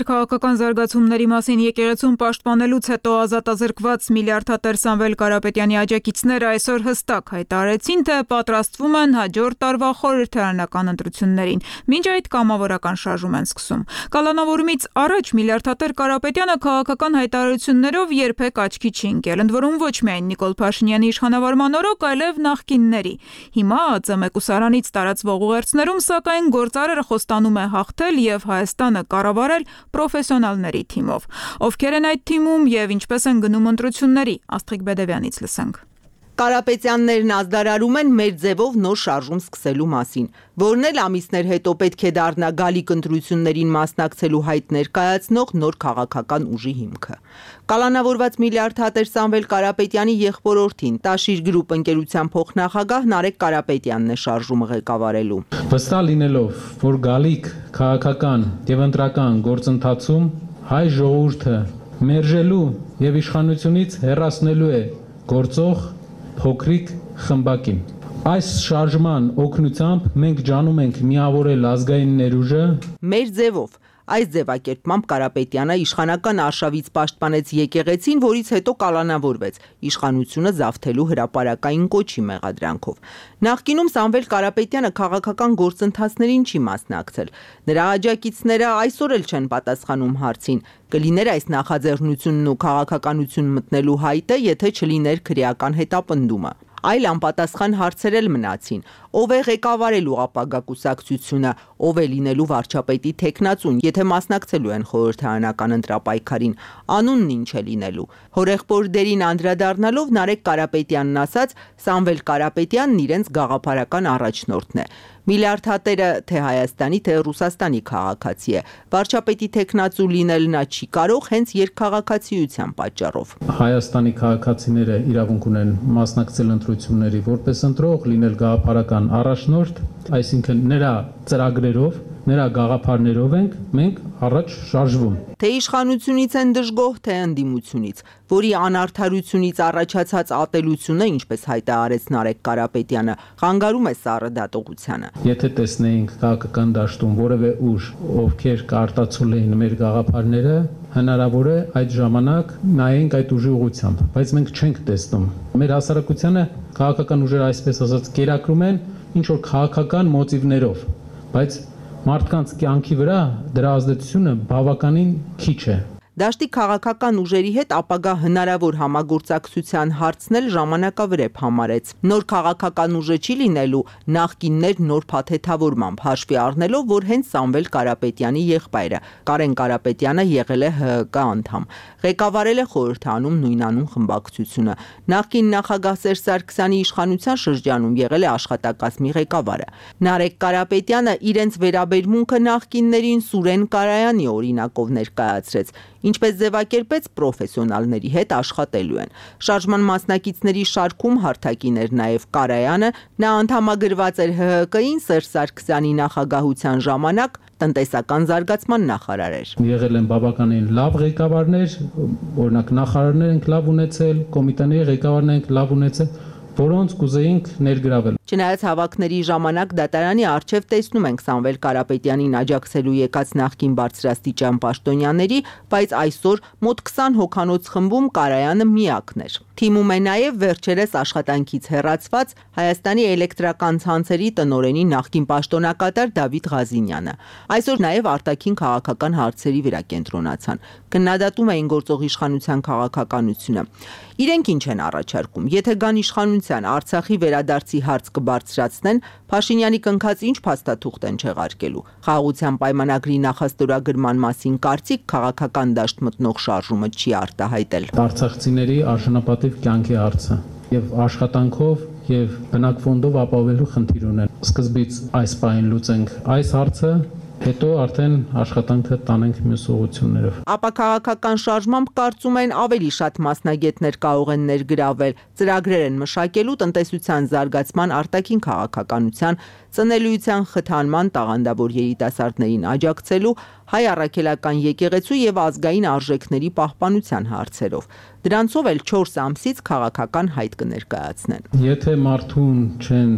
քաղաքական զարգացումների մասին եկեղեցում պաշտպանելուց հետո ազատազրկված միլիարդատեր Սամվել Կարապետյանի աջակիցները այսօր հստակ հայտարարեցին, թե պատրաստվում են հաջորդ տարվա խորհրդարանական ընտրություններին, մինչ այդ կամավորական շարժում են սկսում։ Կալանավորումից առաջ միլիարդատեր Կարապետյանը քաղաքական հայտարարություններով երբեք աչքի չի ընկել, ընդ որում ոչ միայն Նիկոլ Փաշինյանի իշխանավարման օրոք, այլև նախկինների։ Հիմա ԱԾՄ մեկուսարանից տարածվող ուղերձներում սակայն գործարարը խոստանում է հաղթել եւ Հայաստանը կառավարել պրոֆեսիոնալների թիմով։ Ովքեր են այդ թիմում եւ ինչպես են գնում ընտրությունների, Աստղիկ Բեդևյանից լսենք։ Կարապետյաններն ազդարարում են մեր ձևով նոր շարժում սկսելու մասին, որն էլ ամիսներ հետո պետք է դառնա գալիք ընտրություններին մասնակցելու հայտ ներկայացնող նոր քաղաքական ուժի հիմքը։ Կալանավորված միլիարդատեր Սամվել Կարապետյանի եղբորորդին Տաշիր գրուպ ընկերության փոխնախագահ Նարեկ Կարապետյանն է շարժումը ղեկավարելու։ Վստահ լինելով, որ գալիք քաղաքական եւ ընտրական գործընթացում հայ ժողովուրդը մերժելու եւ իշխանությունից հեռացնելու է գործող փոքրիկ խմբակին։ Այս շարժման օգնությամբ մենք ջանում ենք միավորել ազգային ներուժը մեր ձևով։ Այս ձևակերպմամբ Կարապետյանը իշխանական արշավից պաշտպանեց եկեղեցին, որից հետո կալանավորվեց իշխանությունը զավթելու հրապարակային կոչի մեղադրանքով։ Նախկինում Սամվել Կարապետյանը քաղաքական գործընթացներին չի մասնակցել։ Նրա աջակիցները այսօր էլ չեն պատասխանում հարցին. կլիներ այս նախաձեռնությունն ու քաղաքականություն մտնելու հայտը, եթե չլիներ քրեական հետապնդումը։ Այլ անպատասխան հարցեր էլ մնացին. ով է ղեկավարելու ապագա կուսակցությունը, ով է լինելու վարչապետի թեկնածուն, եթե մասնակցելու են խորհրդարանական ընտրապայքարին, անունն ինչ է լինելու։ Հորեղբոր դերին անդրադառնալով Նարեկ Կարապետյանն ասաց, Սամվել Կարապետյանն իրենց գաղափարական առաջնորդն է։ Միլիարդատերը թե Հայաստանի, թե Ռուսաստանի քաղաքացի է։ Վարչապետի թեկնածու լինել նա չի կարող հենց երկքաղաքացիության պատճառով։ Հայաստանի քաղաքացիները իրավունք ունեն մասնակցել ընտրությունների որպես ընտրող, լինել գաղափարական առաջնորդ, այսինքն նրա ծրագրերով, նրա գաղափարներով ենք մենք առաջ շարժվում։ Թե իշխանությունից են դժգոհ, թե ընդդիմությունից, որի անարդարությունից առաջացած ատելությունը, ինչպես հայտարարեց Նարեկ Կարապետյանը, խանգարում է սառը դատողությանը։ Եթե տեսնեինք քաղաքական դաշտում որևէ ուժ, ովքեր կարտացულ էին մեր գաղափարները, հնարավոր է այդ ժամանակ նայենք այդ ուժի ուղղությամբ, բայց մենք չենք տեսնում։ Մեր հասարակությանը քաղաքական ուժերը այսպես ասած կերակրում են ինչ որ քաղաքական մոտիվներով, բայց մարդկանց կյանքի վրա դրա ազդեցությունը բավականին քիչ է։ Դաշտի քաղաքական ուժերի հետ ապագա հնարավոր համագործակցության հարցն էլ ժամանակավրեպ համարեց։ Նոր քաղաքական ուժը չի լինելու նախկիններ նոր փաթեթավորմամբ, հաշվի առնելով, որ հենց Սամվել Կարապետյանի եղբայրը Կարեն Կարապետյանը եղել է Հ Հ Կ անդամ, ղեկավարել է խորհրդանում նույնանուն խմբակցությունը։ Նախկին նախագահ Սերժ Սարգսյանի իշխանության շրջանում եղել է աշխատակազմի ղեկավարը։ Նարեկ Կարապետյանը իրենց վերաբերմունքը նախկիններին Սուրեն Կարայանի օրինակով ներկայացրեց, ինչպես ձևակերպեց պրոֆեսիոնալների հետ աշխատելու են։ Շարժման մասնակիցների շարքում հարթակին էր նաև Կարայանը, նա անդամագրված էր Հ Հ Կ-ին Սերժ Սարգսյանի նախագահության ժամանակ տնտեսական զարգացման նախարար էր։ Եղել են բավականին լավ ղեկավարներ, օրինակ նախարարներ ենք լավ ունեցել, կոմիտեների ղեկավարներ ենք լավ ունեցել, որոնց կուզեինք ներգրավել։ Չնայած հավաքների ժամանակ դատարանի առջև տեսնում ենք Սամվել Կարապետյանին աջակցելու եկած նախկին բարձրաստիճան պաշտոնյաների, բայց այսօր մոտ քսան հոգանոց խմբում Կարայանը միակն էր։ Թիմում է նաև վերջերս աշխատանքից հեռացված Հայաստանի էլեկտրական ցանցերի տնօրենի նախկին պաշտոնակատար Դավիթ Ղազինյանը։ Այսօր նաև արտաքին քաղաքական հարցերի վրա կենտրոնացան։ Քննադատում էին գործող իշխանության քաղաքականությունը։ Իրենք ինչ են առաջարկում։ Եթե գան իշխանության Արցախի վերադարձի հարց կբարձրացնեն, Փաշինյանի կնքած ինչ փաստաթուղթ են չեղարկելու։ Խաղաղության պայմանագրի նախաստորագրման մասին կարծիք քաղաքական դաշտ մտնող շարժումը չի արտահայտել։ Արցախցիների արժանապատիվ կյանքի հարցը եւ աշխատանքով եւ բնակֆոնդով ապահովելու խնդիր ունեն։ Սկզբից այս պահին լուծենք այս հարցը, հետո արդեն աշխատանքը տանենք մյուս ուղղություններով։ Ապա քաղաքական շարժմամբ կարծում են ավելի շատ մասնագետներ կարող են ներգրավել, ծրագրեր են մշակելու տնտեսության զարգացման, արտաքին քաղաքականության, ծնելիության խթանման, տաղանդավոր երիտասարդներին աջակցելու, հայ առաքելական եկեղեցու եւ ազգային արժեքների պահպանության հարցերով։ Դրանցով էլ չորս ամսից քաղաքական հայտ կներկայացնեն։ Եթե մարդուն չեն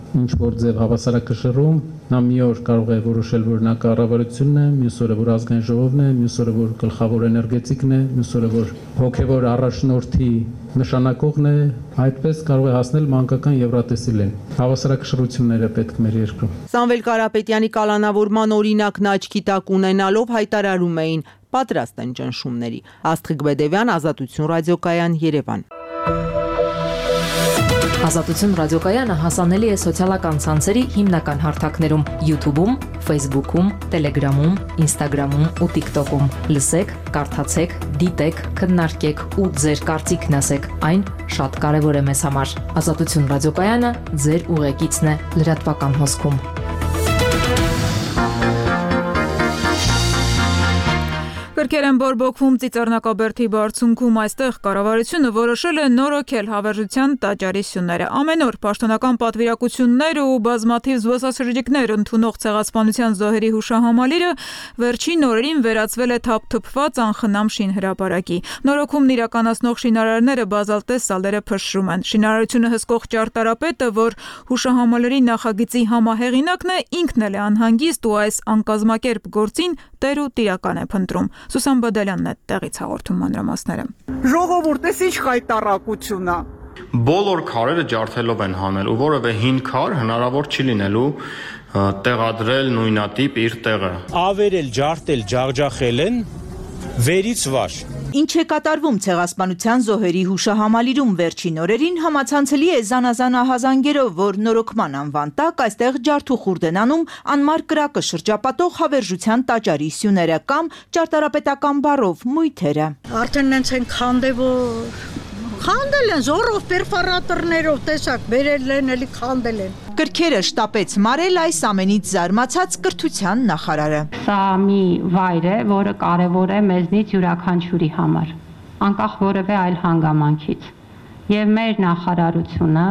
ինչ որ ձև հավասարակշռում, նա մի օր կարող է որոշել, որ նա կառավարությունն է, մյուս օրը որ ազգային ժողովն է, մյուս օրը որ գլխավոր էներգետիկն է, մյուս օրը որ հոգևոր առաջնորդի նշանակողն է, այդպես կարող է հասնել մանկական Եվրատեսիլեն։ Հավասարակշռությունները պետք մեր երկրում։ Սամվել Կարապետյանի կալանավորման օրինակն աչքի տակ ունենալով հայտարարում էին, պատրաստ են ճնշումների։ Աստղիկ Բեդևյան, Ազատություն ռադիոկայան, Երևան։ Ազատություն ռադիոկայանը հասանելի է սոցիալական ցանցերի հիմնական հարթակներում՝ YouTube-ում, Facebook-ում, Telegram-ում, Instagram-ում ու TikTok-ում։ Լսեք, կարդացեք, դիտեք, քննարկեք ու ձեր կարծիքն ասեք։ Այն շատ կարևոր է մեզ համար։ Ազատություն ռադիոկայանը ձեր ուղեկիցն է լրատվական հոսքում։ Կրկեր են բորբոքվում Ծիծեռնակաբերդի բարձունքում, այստեղ կառավարությունը որոշել է նորոգել հավերժության տաճարի սյունները։ Ամեն օր պաշտոնական պատվիրակություններ ու բազմաթիվ զբոսաշրջիկներ ընդունող ցեղասպանության զոհերի հուշահամալիրը վերջին օրերին վերածվել է թափթփված անխնամ շինհրապարակի։ Նորոգումն իրականացնող շինարարները բազալտես սալերը փշրում են։ Շինարարությունը հսկող ճարտարապետը, որ հուշահամալիրի նախագծի համահեղինակն է, ինքն էլ է անհանգիստ ու այս անկազմակերպ գործին տեր ու տիրական է փնտրում։ Սուսան Բադալյանն է տեղից հաղորդում մանրամասները։ Ժողովուրդ, էս ինչ խայտարակություն է։ Բոլոր քարերը ջարդելով են հանել ու որևէ հին քար հնարավոր չի լինելու տեղադրել նույնատիպ իր տեղը։ Ավերել, ջարդել, ջախջախել են վերից վար։ Ինչ է կատարվում ցեղասպանության զոհերի հուշահամալիրում վերջին օրերին համացանցելի է զանազան ահազանգերով, որ նորոգման անվան տակ այստեղ ջարդուխուրդ են անում անմար կրակը շրջապատող հավերժության տաճարի սյուները կամ ճարտարապետական բառով մույթերը։ Արդեն նենց են քանդել, որ քանդել են զորով պերֆորատորներով, տեսակ, բերել են, էլի քանդել են։ Կրքերը շտապեց մարել այս ամենից զարմացած կրթության նախարարը։ Սա մի վայր է, որը կարևոր է մեզնից յուրաքանչյուրի համար, անկախ որևէ այլ հանգամանքից։ Եվ մեր նախարարությունը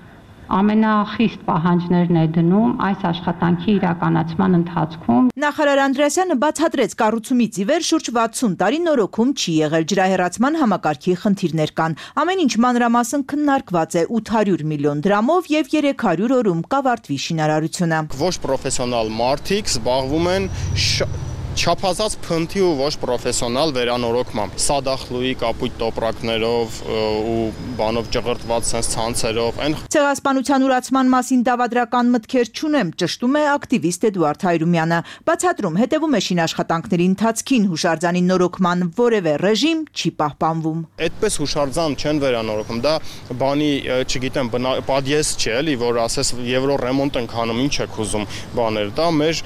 ամենախիստ պահանջներն է դնում այս աշխատանքի իրականացման ընթացքում։ Նախարար Անդրեասյանը բացատրեց, կառուցումից ի վեր շուրջ վաթսուն տարի նորոգում չի եղել, ջրահեռացման համակարգի խնդիրներ կան։ Ամեն ինչ մանրամասն քննարկված է ութ հարյուր միլիոն դրամով եւ երեք հարյուր օրում կավարտվի շինարարությունը։ Ոչ պրոֆեսիոնալ մարդիկ զբաղվում են չափազած փնթի ու ոչ պրոֆեսիոնալ վերանորոգմամբ, սադախլուի կապույտ տոպրակներով ու բանով ճղրտված sense ցանցերով, այն ցեղասպանության ուրացման մասին դավադրական մտքեր չունեմ, ճշտում է ակտիվիստ Էդուարդ Հայրումյանը, բացատրում, հետևում է շինաշխատանքների ընթացքին, հուշարձանի նորոգման որևէ ռեժիմ չի պահպանվում։ Այդպես հուշարձան չեն վերանորոգում, դա բանի, չգիտեմ, պատիես չէ, էլի, որ ասես եվրո ռեմոնտ ենք անում, ինչ եք ուզում բաներ, դա մեր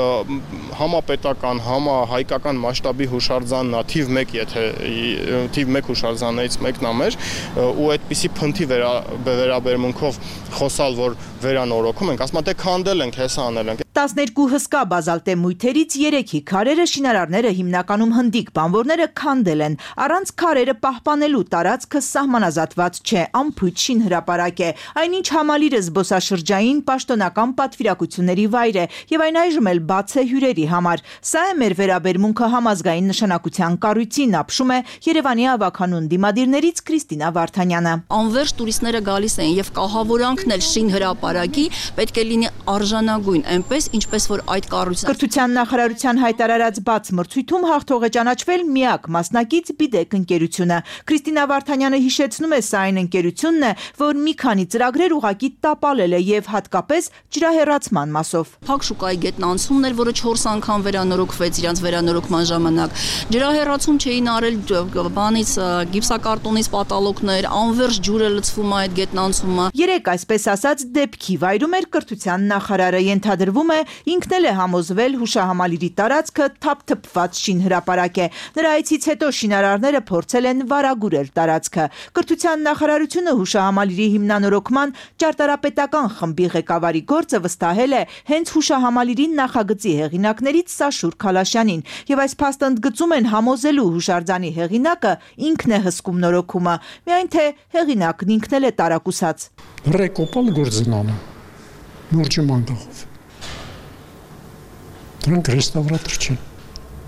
համապետական համահայկական մասշտաբի հուշարձանն է, թիվ մեկ, եթե թիվ մեկ հուշարձաններից մեկն է մեր, ու այդպիսի փնթի վերաբերմունքով խոսալ, որ վերանորոգում ենք, ասում դե քանդել ենք, հեսա անել ենք։ տասներկու հսկա բազալտե մույթերից երեքի քարերը շինարարները հիմնականում հնդիկ բանվորները քանդել են, առանց քարերը պահպանելու տարածքը սահմանազատված չէ, անփույթ շինհրապարակ է, այնինչ համալիրը զբոսաշրջային պաշտոնական պատվիրակությունների վայր է եւ այն այժմ էլ բաց է հյուրերի համար։ Սա է մեր վերաբերմունքը համազգային նշանակության կառույցին, ապշում է Երևանի ավականուն դիմադիրներից Քրիստինա Վարդանյանը։ Անվերջ տուրիստները գալիս են եւ կահավորանքն էլ շինհրապարակի պետք է լինի արժանագույն, այնպես ինչպես որ այդ կառույցը։ Կրթության նախարարության հայտարարած բաց մրցույթում հաղթող է ճանաչվել միակ մասնակից Բիդեկ ընկերությունը։ Քրիստինա Վարդանյանը հիշեցնում է, սա այն ընկերությունն է, որ մի քանի ծրագրեր ուղակի տապալել է եւ հատկապես ջրահեռացման մասով։ Փակ շուկայի գետնանցումն էր, որը չորս անգամ վերանորոգվեց իրանց վերանորոգման ժամանակ։ Ջրահեռացում չէին արել բանից գիպսակարտոնից պատալոկներ, անվերջ ջուրը լցվում է այդ գետնանցումը։ Երեք այսպես ասած դեպքի վայրում էր կրթության նախարարը, ենթադրվում է ինքն էլ է համոզվել հուշահամալիրի տարածքը թափթփված շինհրապարակ է։ Նրա այցից հետո շինարարները փորձել են վարագուրել տարածքը։ Կրթության նախարարությունը հուշահամալիրի հիմնանորոգման ճարտարապետական խմբի ղեկավարի գործը վստահել է հենց հուշահամալիրի նախագծի հեղինակներից Սաշուր Քալաշյանին, եւ այս փաստը ընդգծում են համոզելու հուշարձանի հեղինակը ինքն է հսկում նորոգումը, միայն թե հեղինակն ինքն էլ է տարակուսած։ Ռեկոպալ գործնանը նուրճի մանգախով։ Դրանք ռեստավրատոր չեն։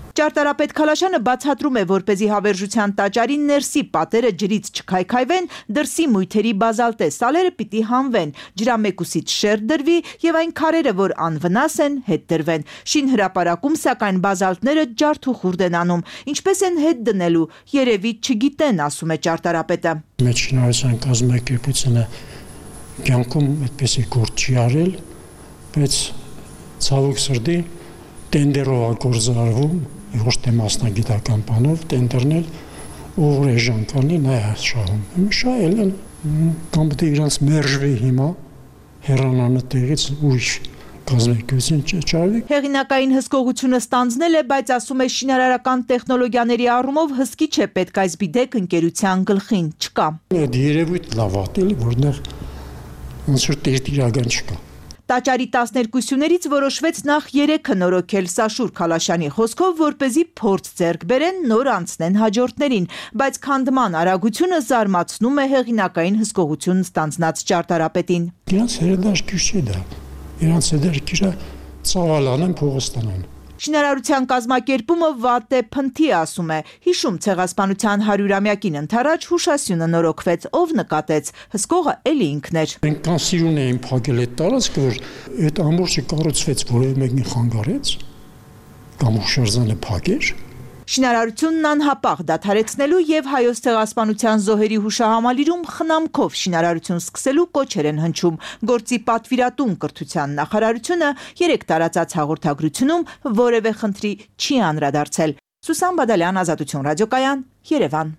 Ճարտարապետ Քալաշյանը բացատրում է, որպեսզի հավերժության տաճարի ներսի պատերը ջրից չքայքայվեն, դրսի մույթերի բազալտե սալերը պիտի հանվեն, ջրամեկուսից շերտ դրվի եւ այն քարերը, որ անվնաս են, հետ դրվեն։ Շին հրապարակում սակայն բազալտները ջարդ ու խուրդ են անում, ինչպես են հետ դնելու, երևի չգիտեն, ասում է ճարտարապետը։ Մեջ շինարարության կազմակերպությունը կյանքում այդպեսի գործ չի արել, բայց ցավոք սրտի տենդերով է գործարվում, ոչ թե մասնագիտական բանով տենդերնել ով ռեժան կանի նա է շահում։ Շահել են կամ պետք է իրանց մերժվի հիմա հեռանանը տեղից ուրիշ կազմակերպություն չճարվի։ Հեղինակային հսկողությունը ստանձնել է, բայց ասում է շինարարական տեխնոլոգիաների առումով հսկիչ է պետք այս բիդեկ ընկերության գլխին չկա։ Այդ երևույթ լավ ատել, որտեղ ոնց որ տերտիրական չկա։ Տաճարի տասներկուսյուներից որոշվեց նախ երեքը նորոգել Սաշուր Քալաշյանի խոսքով, որպեսզի փորձ ձեռք բերեն նոր անցնեն հաջորդներին, բայց քանդման արագությունը զարմացնում է հեղինակային հսկողություն ստանձնած ճարտարապետին։ Իրանց հերադաշկիր չէ դա, իրանց հերադաշկիրը ծավալան են փողոստանան։ Շինարարության կազմակերպումը վատ է փնթի, ասում է, հիշում ցեղասպանության հարյուրամյակին ընթരാճ հուշասյունը նորոգվեց, ով նկատեց, հսկողը էլի ինքն էր։ Մենք կանսիրուն էին փակել այդ տարածքը, որ այդ ամբողջը կառուցվեց, որևէ մեկին խանգարեց, կամ հուշարձանը փակեր։ Շինարարությունն անհապաղ դադարեցնելու եւ հայոց ցեղասպանության զոհերի հուշահամալիրում խնամքով շինարարություն սկսելու կոչեր են հնչում։ Գործի պատվիրատուն կրթության նախարարությունը երեք տարածած հաղորդագրությունում որևէ խնդրի չի անդրադարձել։ Սուսան Բադալյան, Ազատություն ռադիոկայան, Երևան։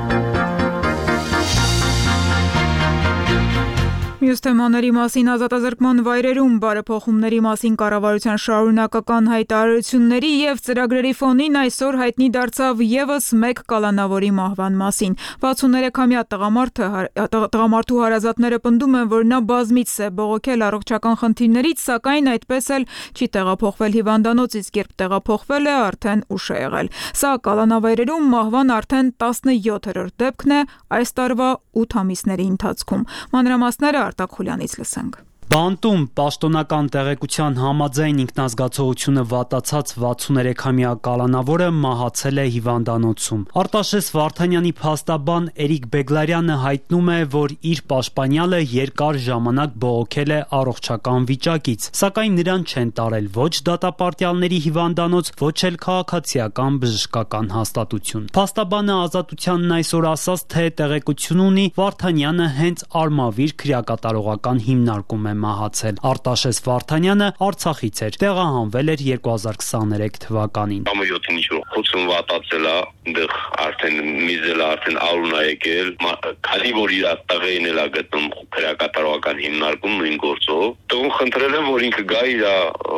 Մյուս թեմաների մասին ազատազրկման վայրերում բարեփոխումների մասին կառավարության շարունակական հայտարարությունների եւ ծրագրերի ֆոնին այսօր հայտնի դարձավ եւս մեկ կալանավորի մահվան մասին։ վաթսուններեքամյա տղամարդը տղամարդու հարազատները պնդում են, որ նա բազմիցս է բողոքել առողջական խնդիրներից, սակայն այդպես էլ չի տեղափոխվել հիվանդանոց, իսկ երբ տեղափոխվել է, արդեն ուշ է եղել։ Սա կալանավայրերում մահվան արդեն տասնյոթերորդ դեպքն է այս տարվա ութ ամիսների ընթացքում։ Մանրամասները Արտակ Խուլյանից լսենք։ Բանտում պաշտոնական տեղեկության համաձայն ինքնազգացողությունը վատացած վաթսուններեքամյա կալանավորը մահացել է հիվանդանոցում։ Արտաշես Վարդանյանի փաստաբան Էրիկ Բեգլարյանը հայտնում է, որ իր պաշտպանյալը երկար ժամանակ բողոքել է առողջական վիճակից, սակայն նրան չեն տարել ոչ դատապարտյալների հիվանդանոց, ոչ էլ քաղաքացիական բժշկական հաստատություն։ Փաստաբանը Ազատությանն այսօր ասաց, թե տեղեկություն ունի Վարդանյանը հենց Արմավիր քրեակատարողական հիմնարկում է մահացել։ Արտաշես Վարդանյանը Արցախից էր, տեղահանվել էր երկու հազար քսաներեք թվականին։ Ամյոտին ինչ-որ խոցում վատացել է, այնտեղ արդեն միզել է, արդեն արուն է եկել, քանի որ իր տղային էլ է գտնում քրեակատարողական հիմնարկում նույն գործով, տղուն խնդրել են, որ ինքը գա իր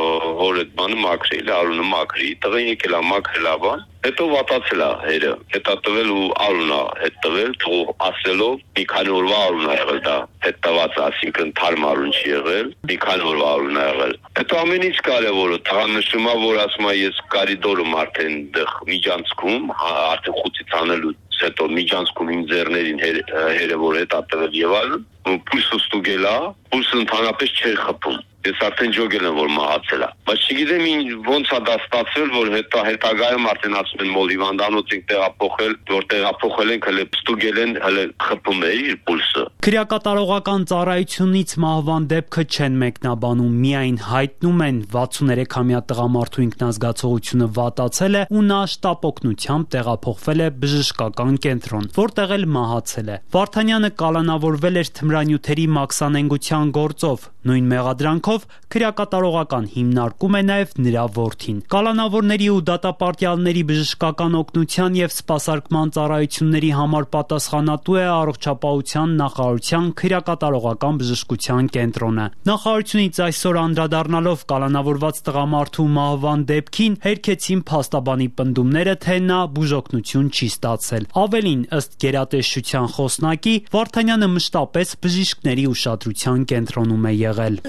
հոր այդ բանը մաքրի, արունը մաքրի, տղեն եկել է մաքրել է բան, հետո վատացել է հերը, հետա տվել ու արուն է հետ տվել, թող ասելով մի քանի օրվա արուն է եղել դա, հետ տված, այսինքն թարմ արուն չի եղել, մի քանի օրվա արուն է եղել։ Հետո ամենից կարևորը տղան նշում է, որ ասում է ես կարիդորում արդեն դեղ միջանցքում, արդեն խուցից անելուց հետո միջանցքում իմ ձեռներին հերը որ հետ ատվել եւ այլն, պուլսը ստուգել է, պուլսը ընդհանրապես չէր խփում։ Ես արդեն ջոգել եմ, որ մահացել է։ Բայց չգիտեմ ոնց է դա ստացվել, որ հետա հետագայում արդեն ասում են մոլ հիվանդանոց ենք տեղափոխել, որ տեղափոխել ենք, հələ ստուգել են, հələ խփում է իր պուլսը։ Քրեակատարողական ծառայությունից մահվան դեպքը չեն մեկնաբանում, միայն հայտնում են վաթսուններեքամյա տղամարդու ինքնազգացողությունը վատացել է ու նա շտապօգնությամբ տեղափոխվել է բժշկական կենտրոն, որտեղ էլ մահացել է։ Վարդանյանը կալանավորվել էր թմրանյութերի մաքսանենգության գործով, նույն մեղադրանքով քրեակատարողական հիմնարկում է նաև նրա որդին։ Կալանավորների ու դատապարտյալների բժշկական օգնության եւ սպասարկման ծառայությունների համար պատասխանատու է առողջապահության նախարարության քրեակատարողական բժշկության կենտրոնը։ Նախարարությունից այսօր անդրադառնալով կալանավորված տղամարդու մահվան դեպքին հերքեցին փաստաբանի պնդումները, թե նա բուժօգնություն չի ստացել։ Ավելին, ըստ գերատեսչության խոսնակի, Վարդանյանը մշտապես բժիշկների ուշադրության կենտրոնում է եղել։ Դինամիկա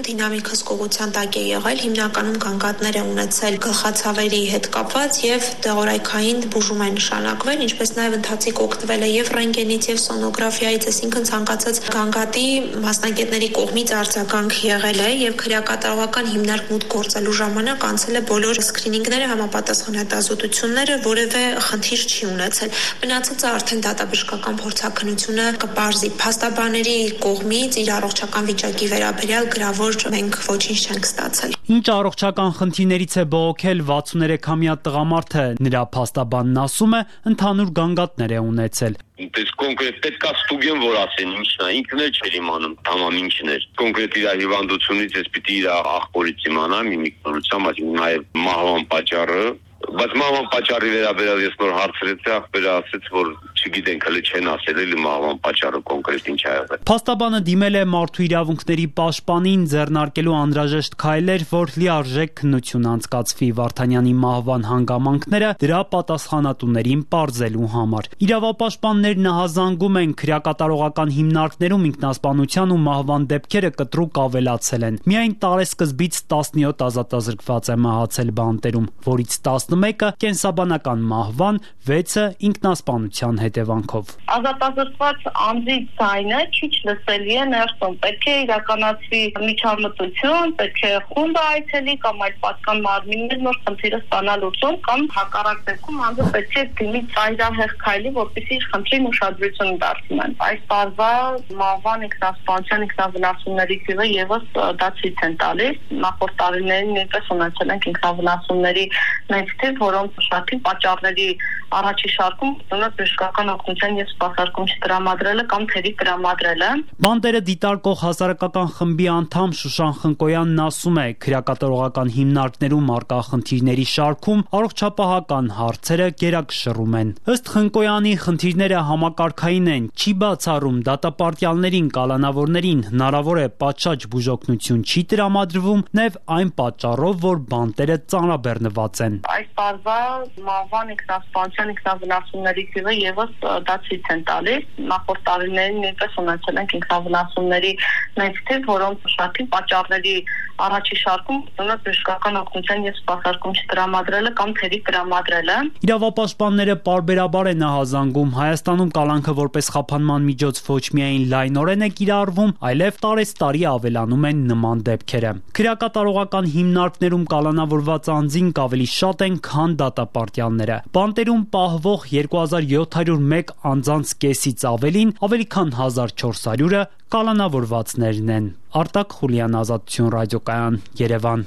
հսկողության տակ է եղել, հիմնականում գանգատներ է ունեցել գլխացավերի հետ կապված եւ դեղորայքային բուժում է նշանակվել, ինչպես նաեւ ընթացիկ օգտվել է եւ ռենտգենից եւ սոնոգրաֆիայից, այսինքն ցանկացած գանգատի մասնագետների կողմից արձագանք եղել է եւ քրեակատարողական հիմնարկ մուտք գործելու ժամանակ անցել է բոլոր սկրինինգները, համապատասխան հետազոտությունները, որևէ խնդիր չի ունեցել։ Մնացածը արդեն դատաբժշկական փորձաքննությունը կպարզի։ Փաստաբանների կողմից իր առողջական վիճակի վերաբերյալ գրավոր մենք ոչինչ չենք ստացել։ Ինչ առողջական խնդիրներից է բողոքել վաթսուներեքամյա տղամարդը, նրա փաստաբանն ասում է, ընդհանուր գանգատներ է ունեցել։ Դες կոնկրետ պետքա ստուգեմ, որ ասեն ինչն է, ինքն էլ չէր իմանում, համամ ինչն էր։ Կոնկրետ իր հիվանդությունից ես պիտի իր ախորից իմանամ, իմ ինքնորությամբ, այսինքն նաև մահվան պատճառը, բայց մահվան պատճառի վերաբերյալ ես նոր հարցրեցի, ախպերը ասեց, որ չգիտենք, հələ չեն ասել էլի մահվան պատճառը կոնկրետ ինչ ա եղել։ Փաստաբանը դիմել է մարդու իրավունքների պաշտպանին ձեռնարկելու անհրաժեշտ քայլեր, որ լիարժեք քննություն անցկացվի Վարդանյանի մահվան հանգամանքները դրա պատասխանատուներին պարզելու համար։ Իրավապաշտպաններն նահազանգում են քրեակատարողական հիմնարկներում ինքնասպանության ու մահվան դեպքերը կտրուկ ավելացել են։ Միայն տարեսկզբից տասնյոթ ազատազրկված է մահացել բանտերում, որից տասնմեկը կենսաբանական մահվան, վեցը ինքնասպանության հետևանքով։ Ազատազրկված անձի ձայնը քիչ լսելի է ներսում, պետք է իրականացվի միջամտություն, պետք է խումբը այցելի կամ այդ պատկան մարմիններ նոր խնդիրը ստանալ ուսում կամ հակառակ դեպքում անձը պետք է դիմի ծայրահեղ քայլի, որպեսզի իր խնդրին ուշադրություն դարձնեն։ Այս տարվա մահվան ինքնասպանության ինքնավնասումների թիվը եւս դա ցույց են տալիս։ Նախորդ տարիներին նույնպես ունեցել ենք ինքնավնասումների մեծ թիվ, որոնց շարքի պատճառների առաջի շարքում բժշկական օգնության եւ սպասարկում չտրամադրելը կամ թերի տրամադրելը։ Բանտերը դիտարկող հասարակական խմբի անդամ Շուշան Խնկոյանն ասում է, քրեակատարողական հիմնարկներում արկա խնդիրների շարքում առողջապահական հարցերը գերակշռում են։ Ըստ Խնկոյանի խնդիրները համակարգային են, չի բացառում դատապարտյալներին, կալանավորներին հնարավոր է պատշաճ բուժօգնություն չի տրամադրվում, նաեւ այն պատճառով, որ բանտերը ծանրաբեռնված են։ Այս տարվա մահվան ինքնասպանության ինքնավնասումների թիվը եւս դա ցույց են տալիս։ Նախորդ տարիներին նույնպես ունեցել ենք ինքնավնասումների մեծ թիվ, որոնց շարքի պատճառների առաջի շարքում բժշկական օգնության եւ սպասարկում չտրամադրելը կամ թերի տրամադրելը։ Իրավապաշտպանները պարբերաբար են նահազանգում Հայաստանում կալանքը որպես խափանման միջոց ոչ միայն լայնորեն է կիրառվում, այլև տարեցտարի ավելանում են նման դեպքերը։ Քրեակատարողական հիմնարկներում կալանավորված անձինք ավելի շատ են, քան դատապարտյալները։ Բանտերում պահվող երկու հազար յոթ հարյուր մեկ անձանց կեսից ավելին, ավելի քան հազար չորս հարյուրը կալանավորվածներն են։ Արտակ Խուլյան, Ազատություն ռադիոկայան, Երևան։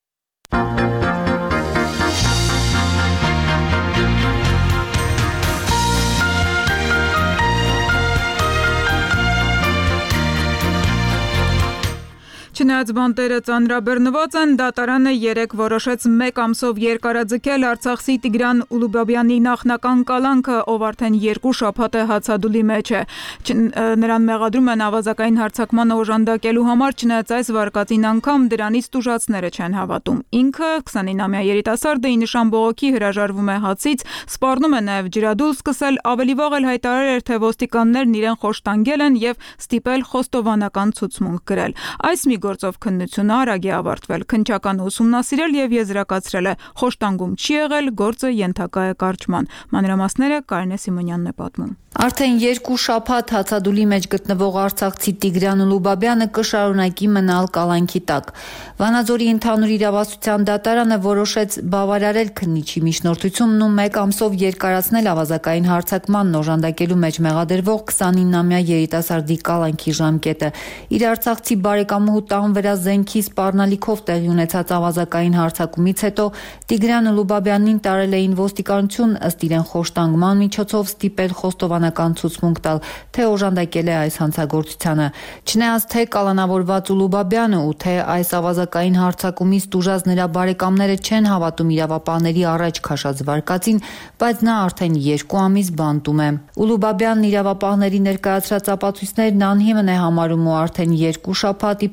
Չնայած բանտերը ծանրաբեռնված են, դատարանը երեկ որոշեց մեկ ամսով երկարաձգել Արցախի Տիգրան Ուլուբաբյանի նախնական կալանքը, ով արդեն երկու շաբաթ է հացադուլի մեջ է։ Նրան մեղադրում են ավազակային հարձակմանը օժանդակելու համար, չնայած այս վարկածին անգամ դրանից տուժածները չեն հավատում։ Ինքը քսանինամյա երիտասարդը ի նշան բողոքի հրաժարվում է հացից, սպառնում է նաև ջրադուլ սկսել, ավելի վաղ էլ հայտարարել էր, թե ոստիկաններն իրեն խոշտանգել են եւ ստիպել խոստովանական ցուցմունք գրել։ Այս մի գործով քննությունը արագ է ավարտվել, քննչականը ուսումնասիրել եւ եզրակացրել է, խոշտանգում չի եղել, գործը ենթակա է կարճման։ Մանրամասները Կարինե Սիմոնյանն է պատմում։ Արդեն երկու շաբաթ հացադուլի մեջ գտնվող արցախցի Տիգրան Ուլուբաբյանը կշարունակի մնալ կալանքի տակ։ Վանաձորի ընդհանուր իրավասության դատարանը որոշեց բավարարել քննիչի միջնորդությունն ու մեկ ամսով երկարացնել ավազակային հարձակմանն օժանդակելու մեջ մեղադրվող քսանինամյա երիտասարդի կալանքի ժամկետը։ Իր արցախցի բարեկամուհու տան վրա զենքի սպառնալիքով տեղի ունեցած ավազակային հարձակումից հետո Տիգրան Ուլուբաբյանին տարել էին ոստիկանություն, ըստ իրեն խոշտանգման միջոցով ստիպել խոստովանական ցուցմունք տալ, թե օժանդակել է այս հանցագործությանը։ Չնայած թե կալանավորված Ուլուբաբյանը ու թե այս ավազակային հարձակումից տուժած նրա բարեկամները չեն հավատում իրավապահների առաջ քաշած վարկածին, բայց նա արդեն երկու ամիս բանտում է։ Ուլուբաբյանն իրավապահների ներկայացրած ապացույցներն անհիմն է համարում ու արդեն երկու շաբաթ իբրև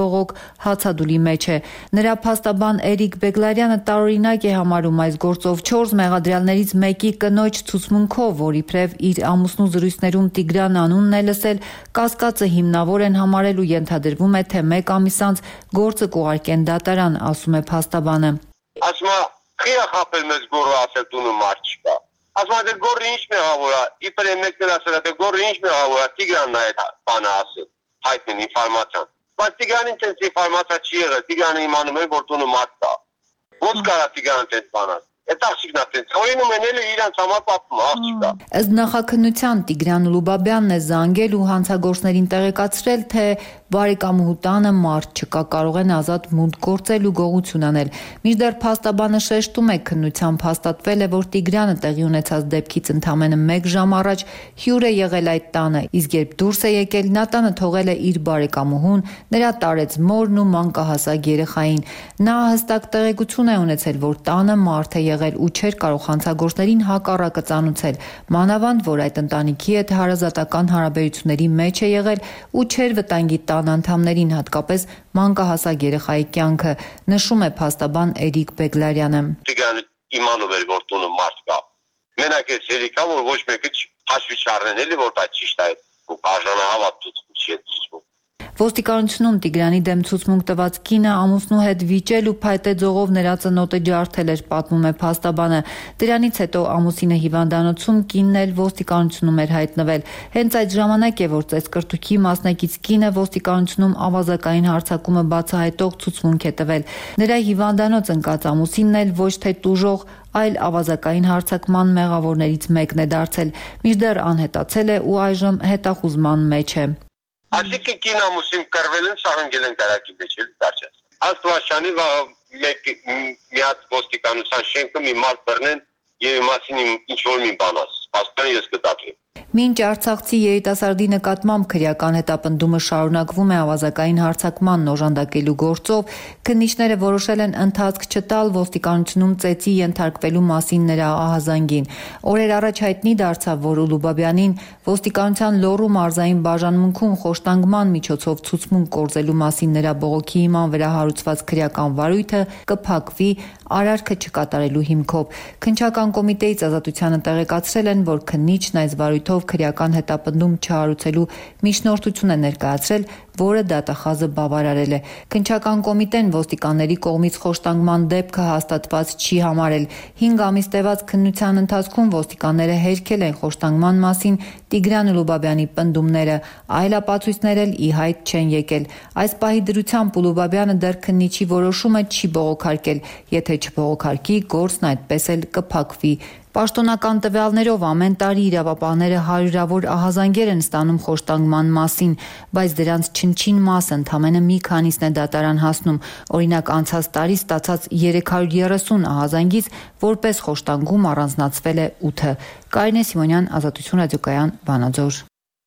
բողոք հացադուլի մեջ է։ Նրա փաստաբան Էրիկ Բեգլարյանը տարօրինակ է համարում այս գործով չորս մեղադրյալներից մեկի կնոջ ցուցմունքով, որ իբրև իր ամուսնու զրույցներում Տիգրան անունն է լսել, կասկածը հիմնավոր են համարել ու ենթադրվում է, թե մեկ ամիս անց գործը կուղարկեն դատարան, ասում է փաստաբանը։ Ասма քիա խապել մեզ գորը ասել տունը մարդ չկա։ Ասма դե գորը ինչ մեղավոր է, իբր մեկն ասել է, դե գորը ինչ մեղավոր է, Տիգրանն է այդ բանը ասել, հայտնի ինֆորմացիան։ Բայց Տիգրանին տենց ինֆորմացիա չի եղել, Տիգրանը իմանում է, որ տունը մարդ կա։ Ոնց կարա Տիգրանը տենց բան ասել։ Այդ աղջիկն է տենց, օրինում են էլի իրանց համար պատմում, աղջիկա։ Ըստ նախաքննության Տիգրան Լուբաբյանն է զանգել ու հանցագործներին տեղեկացրել, թե բարեկամուհու տանը մարդ չկա, կարող են ազատ մուտք գործել ու գողություն անել։ Մինչդեռ փաստաբանը շեշտում է, քննությամբ հաստատվել է, որ Տիգրանը տեղի ունեցած դեպքից ընդամենը մեկ ժամ առաջ հյուր է եղել այդ տանը, իսկ երբ դուրս է եկել, նա տանը թողել է իր բարեկամուհուն, նրա տարեց մորն ու մանկահասակ երեխային։ Նա հստակ տեղեկություն է ունեցել, որ տանը մարդ է եղել ու չէր կարող հանցագործներին հակառակը ծանուցել, մանավանդ որ այդ ընտանիքի հետ հարազատական հարաբերությունների մեջ է եղել ու չէր վտանգի տան անդամներին, հատկապես մանկահասակ երեխայի կյանքը, նշում է փաստաբան Էրիկ Բեգլարյանը։ Տիգրանը իմանում էր, որ տունը մարդ կա։ Մենակ էս երիկա, որ ոչ մեկը հաշվի չառնեն էլի, որ դա ճիշտ է, ու արժանահավատ ցուցմունք չի ցուցմունք։ Ոստիկանությունում Տիգրանի դեմ ցուցմունք տված կինը ամուսնու հետ վիճել ու փայտե ձողով նրա ծնոտը ջարդել էր, պատմում է փաստաբանը։ Դրանից հետո ամուսինը հիվանդանոցում, կինն էլ ոստիկանությունում էր հայտնվել։ Հենց այդ ժամանակ է, որ ծեծկրտուքի մասնակից կինը ոստիկանությունում ավազակային հարձակումը բացահայտող ցուցմունք է տվել։ Նրա հիվանդանոց ընկած ամուսինն էլ ոչ թե տուժող, այլ ավազակային հարձակման մեղավորներից մեկն է դարձել, մինչդեռ անհետացել է ու այժմ հետախուզման մեջ է։ Ալիքը կինամուսին կրվել են, սաղանգել են կարակի մեջ էլ դարձած։ Աստվածաշանի մեկ մի հատ ոստիկանության շենքը մի մարդ բռնեն եւ իմացին ինչ որ մի բան ասես, աստղան ես կդատեմ։ Մինչ արցախցի երիտասարդի նկատմամբ քրեական հետապնդումը շարունակվում է ավազակային հարձակման օժանդակելու գործով, քննիչները որոշել են ընթացք չտալ ոստիկանությունում ծեծի ենթարկվելու մասին նրա ահազանգին։ Օրեր առաջ հայտնի դարձավ, որ Լուբաբյանին ոստիկանության Լոռու մարզային բաժանմունքում խոշտանգման միջոցով ցուցմունք կորզելու մասին նրա բողոքի հիման վրա հարուցված քրեական վարույթը կփակվի արարքը չկատարելու հիմքով։ Քննչական կոմիտեից Ազատությանը տեղեկացրել են, որ քննիչն այս վարույթով քրեական հետապնդում չհարուցելու միջնորդություն է ներկայացրել, որը դատախազը բավարարել է։ Քննչական կոմիտեն ոստիկանների կողմից խոշտանգման դեպքը հաստատված չի համարել։ հինգ ամիս տևած քննության ընթացքում ոստիկանները հերքել են խոշտանգման մասին Տիգրան Լուբաբյանի պնդումները, այլ ապացույցներ էլ ի հայտ չեն եկել։ Այս պահի դրությամբ Լուբաբյանը դեռ քննիչի որոշումը չի բողոքարկել, եթե չբողոքարկի, գործն այդպես էլ կփակվի։ Պաշտոնական տվյալներով ամեն տարի իրավապահները հարյուրավոր ահազանգեր են ստանում խոշտանգման մասին, բայց դրանց չնչին մասը ընդամենը մի քանիսն է դատարան հասնում։ Օրինակ անցած տարի ստացած երեք հարյուր երեսուն ահազանգից որպես խոշտանգում առանձնացվել է ութը։ Կարինե Սիմոնյան, Ազատություն ռադիոկայան, Վանաձոր։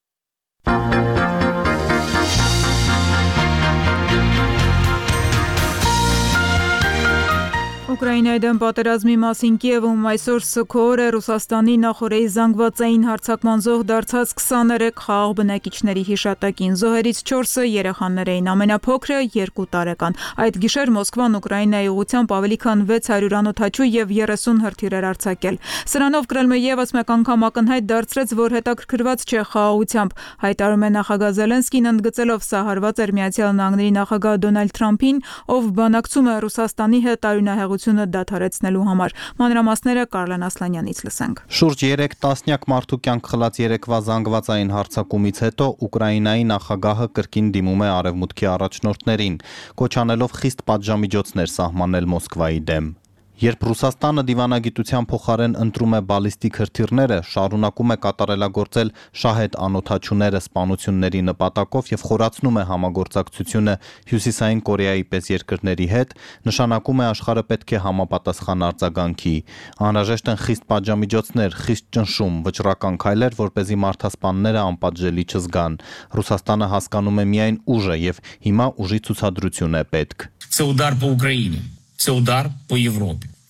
Ուկրաինայի դեմ պատերազմի մասին Կիևում այսօր սգոր է Ռուսաստանի նախօրեի զանգվածային հարձակման զոհ դարձած քսաներեք խաղաղ բնակիչների հիշատակին։ Զոհերից չորսը երեխաներ էին, ամենափոքրը երկու տարեկան։ Այդ գիշեր Մոսկվան Ուկրաինայի ուղղությամբ ավելի քան վեց հարյուր անօդաչու եւ երեսուն հրթիռ էր արձակել։ Սրանով Կրեմլը եւս մեկ անգամ ակնհայտ դարձրեց, որ հետաքրքրված չէ խաղաղությամբ։ Հայտարարում է նախագահ Զելենսկին, ընդգծելով սա հարված էր Միացյալ Նահանգների նախագահ Դոնալդ Թրամփին, ով բանակցում է Ռուսաստանի հետ արյունահեղությունը դադարեցնելու համար։ Մանրամասները Կարլեն Ասլանյանից լսենք։ Շուրջ երեք տասնյակ մարդու կյանք խլած երեկվա զանգվածային հարձակումից հետո Ուկրաինայի նախագահը կրկին դիմում է արևմուտքի առաջնորդներին, կոչ անելով խիստ պատժամիջոցներ սահմանել Մոսկվայի դեմ։ Երբ Ռուսաստանը դիվանագիտության փոխարեն ընտրում է բալիստիկ հրթիռները, շարունակում է կատարելագործել շահեդ անօդաչուները սպանությունների նպատակով եւ խորացնում է համագործակցությունը Հյուսիսային Կորեայի պես երկրների հետ, նշանակում է աշխարհը պետք է համապատասխան արձագանքի։ Անհրաժեշտ են խիստ պատժամիջոցներ, խիստ ճնշում, վճռական քայլեր, որպեսզի մարդասպանները անպատժելի չզգան։ Ռուսաստանը հասկանում է միայն ուժը եւ հիմա ուժի ցուցադրություն է պետք։ Це удар по Україні. Це удар по Європі.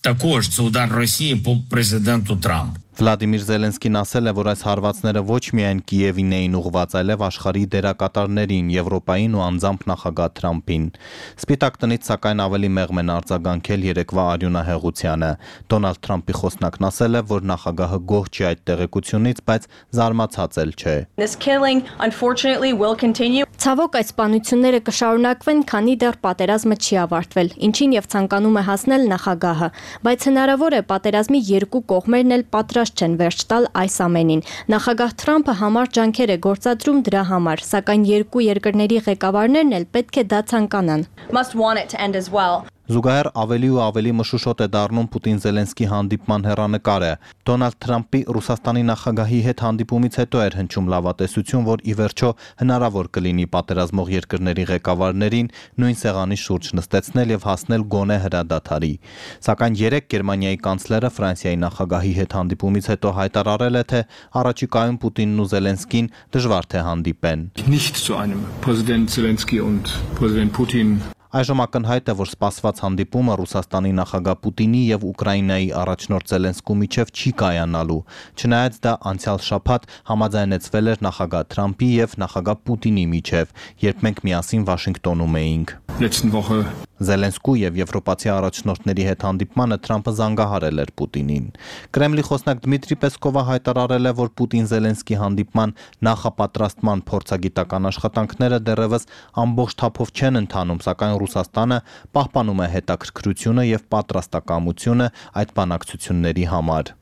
також це удар Росії по президенту Трампу. Վլադիմիր Զելենսկին ասել է, որ այս հարվածները ոչ միայն Կիևին էին ուղղված, այլև աշխարհի դերակատարներին, Եվրոպային ու անձամբ նախագահ Թրամփին։ Սպիտակ տնից սակայն ավելի մեղմ են արձագանքել երեկվա արյունահեղությանը։ Դոնալդ Թրամփի խոսնակն ասել է, որ նախագահը գոհ չի այդ տեղեկությունից, բայց զարմացած էլ չէ։ This killing unfortunately will continue. Ցավոք այս սպանությունները կշարունակվեն, քանի դեռ պատերազմը չի ավարտվել, ինչին եւ ցանկանում է հասնել նախագահը, բայց հնարավոր է պատերազմի երկու կողմերն էլ պատրաստ չեն վերջ տալ այս ամենին։ Նախագահ Թրամփը համար ջանքեր է գործադրում դրա համար, սակայն երկու երկրների ղեկավարներն էլ պետք է դա ցանկանան։ Must want it to end as well. Զուգահեռ ավելի ու ավելի մշուշոտ է դառնում Պուտին-Զելենսկի հանդիպման հեռանկարը։ Դոնալդ Թրամփի Ռուսաստանի նախագահի հետ հանդիպումից հետո էր հնչում լավատեսություն, որ ի վերջո հնարավոր կլինի պատերազմող երկրների ղեկավարներին նույն սեղանի շուրջ նստեցնել եւ հասնել գոնե հրադադարի։ Սակայն երեք Գերմանիայի կանցլերը Ֆրանսիայի նախագահի հետ հանդիպումից հետո հայտարարել է, թե առաջիկայում Պուտինն ու Զելենսկին դժվար թե հանդիպեն։ Nicht zu einem Präsident Zelensky und Präsident Putin. Այժմ ակնհայտ է, որ սպասված հանդիպումը Ռուսաստանի նախագահ Պուտինի եւ Ուկրաինայի առաջնորդ Զելենսկու միջև չի կայանալու, չնայած դա անցյալ շաբաթ համաձայնեցվել էր նախագահ Թրամփի եւ նախագահ Պուտինի միջև, երբ մենք միասին Վաշինգտոնում էինք։ Զելենսկու եւ եվրոպացի առաջնորդների հետ հանդիպմանը Թրամփը զանգահարել էր Պուտինին։ Կրեմլի խոսնակ Դմիտրի Պեսկովը հայտարարել է, որ Պուտին-Զելենսկի հանդիպման նախապատրաստման փորձագիտական աշխատանքները դեռևս ամբողջ թափով չեն ընթանում, սակայն Ռուսաստանը պահպանում է հետաքրքրությունը եւ պատրաստակամությունը այդ բանակցությունների համար։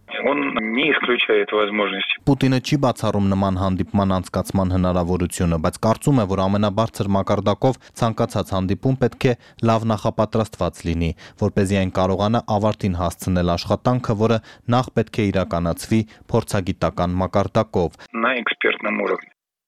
Պուտինը չի բացառում նման հանդիպման անցկացման հնարավորությունը, բայց կարծում է, որ ամենաբարձր մակարդակով ցանկացած հանդիպում պետք է լավ նախապատրաստված լինի, որպեսզի այն կարողանա ավարտին հասցնել աշխատանքը, որը նախ պետք է իրականացվի փորձագիտական մակարդակով։ На экспертном уровне.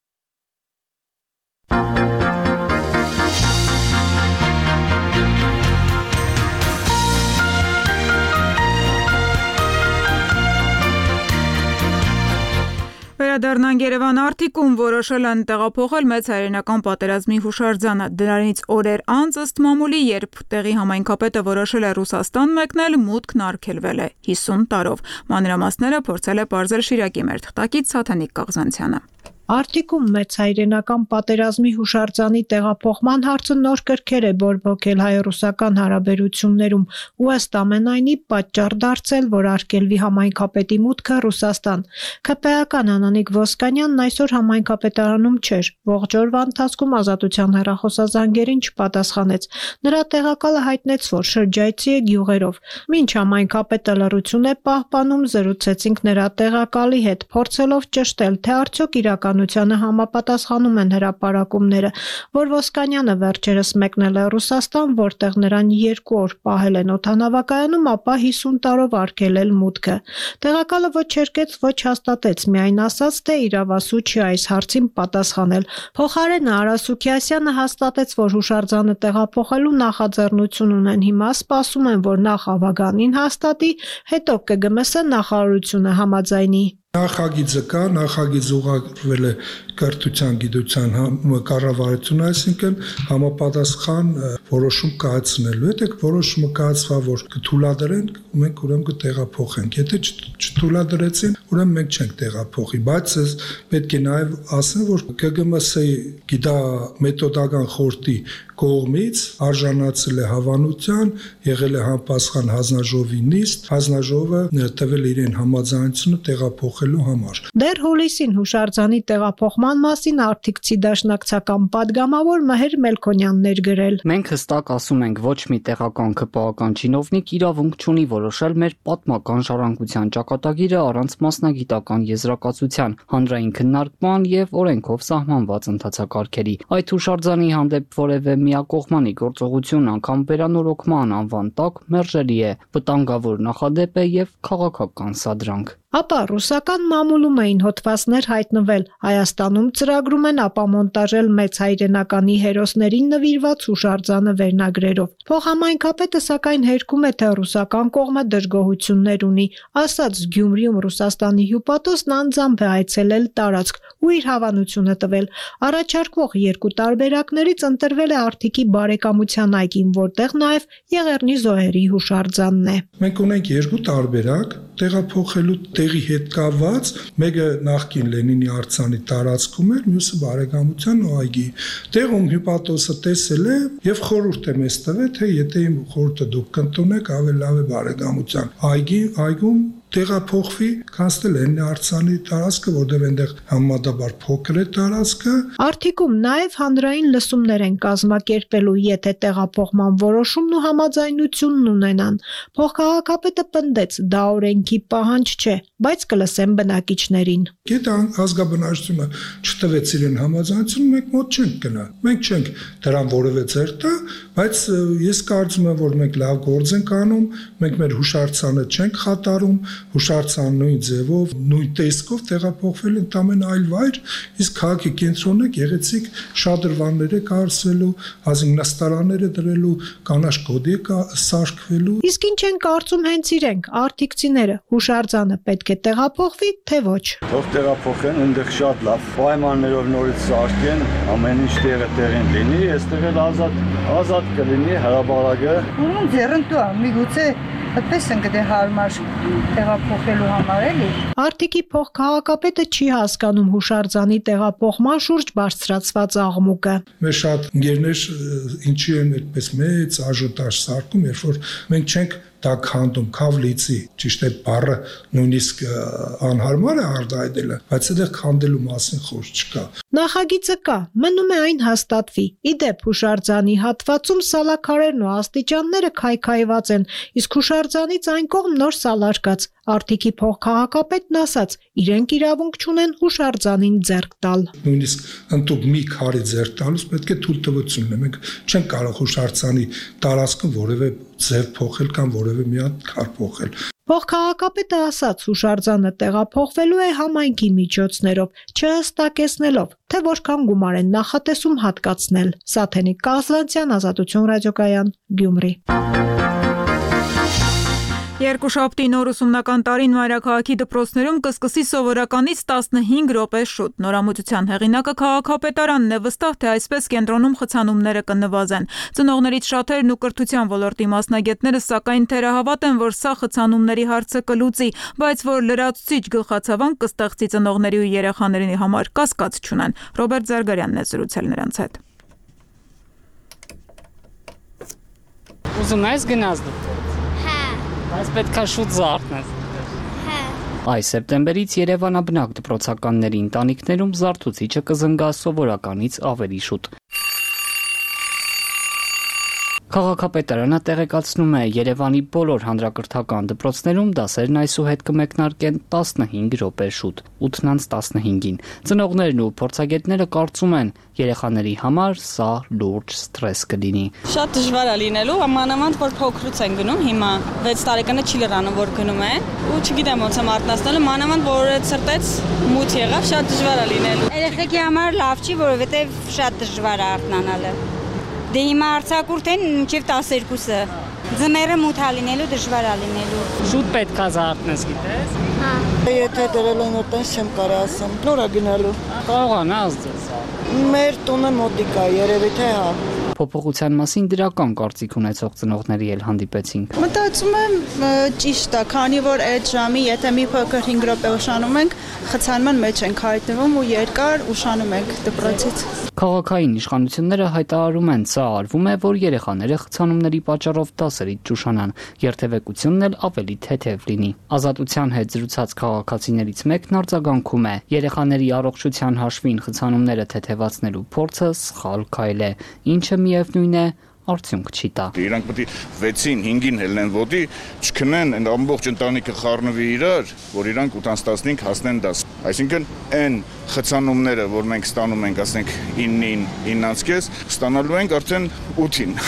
Վերադառնանք Երևան Արտիկում, որոշել են տեղափոխել մեծ հայրենական պատերազմի հուշարձանը։ Դրանից օրեր անց ըստ մամուլի, երբ տեղի համայնքապետը որոշել է Ռուսաստան մեկնել, մուտքն արգելվել է հիսուն տարով։ Մանրամասները փորձել է պարզել Շիրակի մեր թղթակից Սաթենիկ Կաղզանցյանը։ Արտիկում մեծ հայրենական պատերազմի հուշարձանի տեղափոխման հարցը նոր կրքեր է բորբոքել հայ-ռուսական հարաբերություններում ու ըստ ամենայնի պատճառ դարձել, որ արգելվի համայնքապետի մուտքը Ռուսաստան։ ՔՊ-ական Անանիկ Ոսկանյանն այսօր համայնքապետարանում չէր, ողջ օրվա ընթացքում Ազատության հեռախոսազանգերին չպատասխանեց։ Նրա տեղակալը հայտնեց, որ շրջայցի է գյուղերով։ Մինչ համայնքապետը լռություն է պահպանում, զրուցեցինք նրա տեղակալի հետ, փորձելով ճշտել, թե արդյոք իրական համապատասխանում են հրապարակումները, որ Ոսկանյանը վերջերս մեկնել է Ռուսաստան, որտեղ նրան երկու օր պահել են օդանավակայանում, ապա հիսուն տարով արգելել մուտքը։ Տեղակալը ոչ երկեց, ոչ հաստատեց, միայն ասաց, թե իրավասու չի այս հարցին պատասխանել։ Փոխարենը Արա Սուքիասյանը հաստատեց, որ հուշարձանը տեղափոխելու նախաձեռնություն ունեն, հիմա սպասում են, որ նախ Ավագանին հաստատի, հետո ԿԳՄՍ նախարարությունը համաձայնի։ Նախագիծը կա, նախագիծ ուղարկվել է կրթության գիտության կառավարություն, այսինքն համապատասխան որոշում կայացնելու։ Եթե որոշումը կայացվա, որ կթույլատրեն, մենք ուրեմն կտեղափոխենք։ Եթե չթույլատրեցին, ուրեմն մենք չենք տեղափոխի, բայց պետք է նաև ասեմ, որ ԿԳՄՍ-ի գիտամեթոդական խորհրդի կողմից արժանացել է հավանության, եղել է համապատասխան հանձնաժողովի նիստ, հանձնաժողովը տվել իրեն համաձայնությունը տեղափոխելու համար։ Դեռ հուլիսին հուշարձանի տեղափոխման մասին Արտիկցի դաշնակցական падգամավոր Մհեր Մելքոնյանն էր գրել. Մենք հստակ ասում ենք, ոչ մի տեղական ԿՊԱ-ական չինովնիկ իրավունք չունի որոշել մեր պատմական ժառանգության ճակատագիրը առանց մասնագիտական եզրակացության, հանրային քննարկման եւ օրենքով սահմանված ընթացակարգերի։ Այդ հուշարձանի հանդեպ որևէ միակողմանի գործողություն անգամ վերանորոգման անվան տակ մերժելի է, վտանգավոր նախադեպ է եւ քաղաքական սադրանք։ Ապա ռուսական մամուլում էին հոդվածներ հայտնվել. Հայաստանում ծրագրում են ապամոնտաժել մեծ հայրենականի հերոսներին նվիրված հուշարձանը վերնագրերով։ Փոխհամայնքապետը սակայն հերքում է, թե ռուսական կողմը դժգոհություններ ունի, ասաց Գյումրիում Ռուսաստանի հյուպատոսն անձամբ է այցելել տարածք ու իր հավանությունը տվել։ Առաջարկվող երկու տարբերակներից ընտրվել է Արթիկի բարեկամության այգին, որտեղ նաև Եղեռնի զոհերի հուշարձանն է։ Մենք ունենք երկու տարբերակ տեղափոխելու տեղի հետ կապված, մեկը նախկին Լենինի արձանի տարածքում էր, մյուսը բարեկամության ու այգի։ Տեղում հյուպատոսը տեսել է եւ խորհուրդ է մեզ տվել, թե եթե իմ խորհուրդը դուք կընդունեք, ավելի լավ է բարեկամության այգի, այգում տեղափոխվի կանցնել Լենինի արձանի տարածքը, որտեղ այնտեղ համեմատաբար փոքր է տարածքը։ Արթիկում նաև հանրային լսումներ են կազմակերպելու, եթե տեղափոխման որոշումն ու համաձայնությունն ունենան։ Փոխքաղաքապետը պնդեց, դա օրենքի պահանջ չէ, բայց կլսեն բնակիչներին։ Եթե ազգաբնակչությունը չտվեց իրեն համաձայնություն, մենք մոտ չենք գնա։ Մենք չենք դրան որևէ ձեռ տա, բայց ես կարծում եմ, որ մենք լավ գործ ենք անում, մենք մեր հուշարձանը չենք խաթարում, հուշարձան նույն ձևով, նույն տեսքով տեղափոխվել ընդամենը այլ վայր, իսկ քաղաքի կենտրոնը գեղեցիկ շատրվաններ է կառուցվելու, հազիվ նստարաններ է դրելու, կանաչ գոտի է սարքվելու։ Իսկ ինչ են կարծում հենց իրենք, արթիկցիները, հուշարձանը պետք է տեղափոխվի, թե ոչ։ Թող տեղափոխեն, այնտեղ շատ լավ պայմաններով նորից սարքեն, ամեն ինչ տեղը տեղին լինի, այստեղ էլ ազատ, ազատ կլինի հրաբարակը։ Ուրեմն ձեռնտու է, միգուցե այդպես են գտե հարմար տեղափոխելու համար էլի։ Արթիկի փոխքաղաքապետը չի հասկանում հուշարձանի տեղափոխման շուրջ բարձրացված աղմուկը։ Մեր շատ ընկերներ ինչի են այդպես մեծ աժոտաժ սարքում, երբ որ մենք չենք դա քանդում, քավլիցի, ճիշտ է բառը նույնիսկ անհարմար է արտահայտելը, բայց այդտեղ քանդելու մասին խոսք չկա։ Նախագիծը կա, մնում է այն հաստատվի։ Իդեպ հուշարձանի հատվածում սալաքարերն ու աստիճանները քայքայված են, իսկ հուշարձանից այն կողմ նոր սալարկած։ Արթիկի փոխքաղաքապետն ասաց, իրենք իրավունք չունեն հուշարձանին ձեռք տալ։ Նույնիսկ ընդուք մի քարի ձեռք տալուց պետք է թույլտվություն ունենա։ Մենք չենք կարող հուշարձանի տարածքը որևէ ձև փոխել կամ որևէ մի հատ քար փոխել։ Փոխքաղաքապետը ասաց, հուշարձանը տեղափոխվելու է համայնքի միջոցներով, չհստակեցնելով, թե որքան գումար են նախատեսում հատկացնել։ Սաթենիկ Կազանցյան, Ազատություն ռադիոկայան, Գյումրի։ Երկուշաբթի նոր ուսումնական տարին մայրաքաղաքի դպրոցներում կսկսի սովորականից տասնհինգ րոպե շուտ։ Նորամուծության հեղինակը քաղաքապետարանն է, վստահ թե այսպես կենտրոնում խցանումները կնվազեն։ Ծնողներից շատերն ու կրթության ոլորտի մասնագետները սակայն թերահավատ են, որ սա խցանումների հարցը կլուծի, բայց որ լրացուցիչ գլխացավանք կստեղծի ծնողների ու երեխաների համար կասկած չունեն։ Ռոբերտ Զարգարյանն է զրուցել նրանց հետ։ Ուզում ես գնաս դպրոց։ Այս պետք է շուտ զարթնես։ Այս սեպտեմբերից Երևանաբնակ դպրոցականների ընտանիքներում զարթուցիչը կզնգա սովորականից ավելի շուտ։ Քաղաքապետարանը տեղեկացնում է, Երևանի բոլոր հանրակրթական դպրոցներում դասերն այսուհետ կմեկնարկեն տասնհինգ րոպե շուտ, ութն տասնհինգին։ Ծնողներն ու փորձագետները կարծում են, երեխաների համար սա լուրջ սթրես կլինի։ Շատ դժվար է լինելու, մանավանդ որ փոքրուց են գնում, հիմա վեց տարեկանը չի լրանում, որ գնում են, ու չգիտեմ ոնց եմ արթնացնելու, մանավանդ որ օրը ցրտեց մութ եղավ, շատ դժվար է լինելու։ Երեխեքի համար լավ չի, որովհետև շատ դժվար է արթնանալը։ Դե հիմա արձակուրդ են մինչև տասներկուսը։ Ձմեռը մութ է լինելու, դժվար է լինելու։ Շուտ պետք է զարթնես, գիտես։ Հա։ Եթե դրել են այդպես չեմ կարող ասեմ։ Նոր է գնալու։ Կարողանաս դες։ Մեր տունը մոտիկ է, երևի թե հա։ Փոփոխության մասին դրական կարծիք ունեցող ծնողների էլ հանդիպեցինք։ Մտածում եմ ճիշտ է, քանի որ այդ ժամի, եթե մի փոքր հինգ րոպե ուշանում ենք, խցանման մեջ ենք հայտնվում ու երկար ուշանում ենք դպրոցից։ Քաղաքային իշխանությունները հայտարարում են, սա արվում է, որ երեխաները խցանումների պատճառով դասերից ճուշանան, երթևեկությունն էլ ավելի թեթև լինի։ Ազատության հետ զրուցած քաղաքացիներից մեկն արձագանքում է, երեխաների առողջության հաշվին խցանումները թեթևացնելու փորձը սխալ քայլ է, ինչը միևնույն է արդյունք չի տա։ Իրանք պետք է վեցին, հինգին հելնեն ոտի, չքնեն, այն ամբողջ ընտանիքը խառնվի իրար, որ իրանք ութ տասնհինգ հասնեն դաս։ Այսինքն այն խցանումները, որ մենք ստանում ենք, ասենք իննին, իննանց կես, ստանալու ենք արդեն ութին։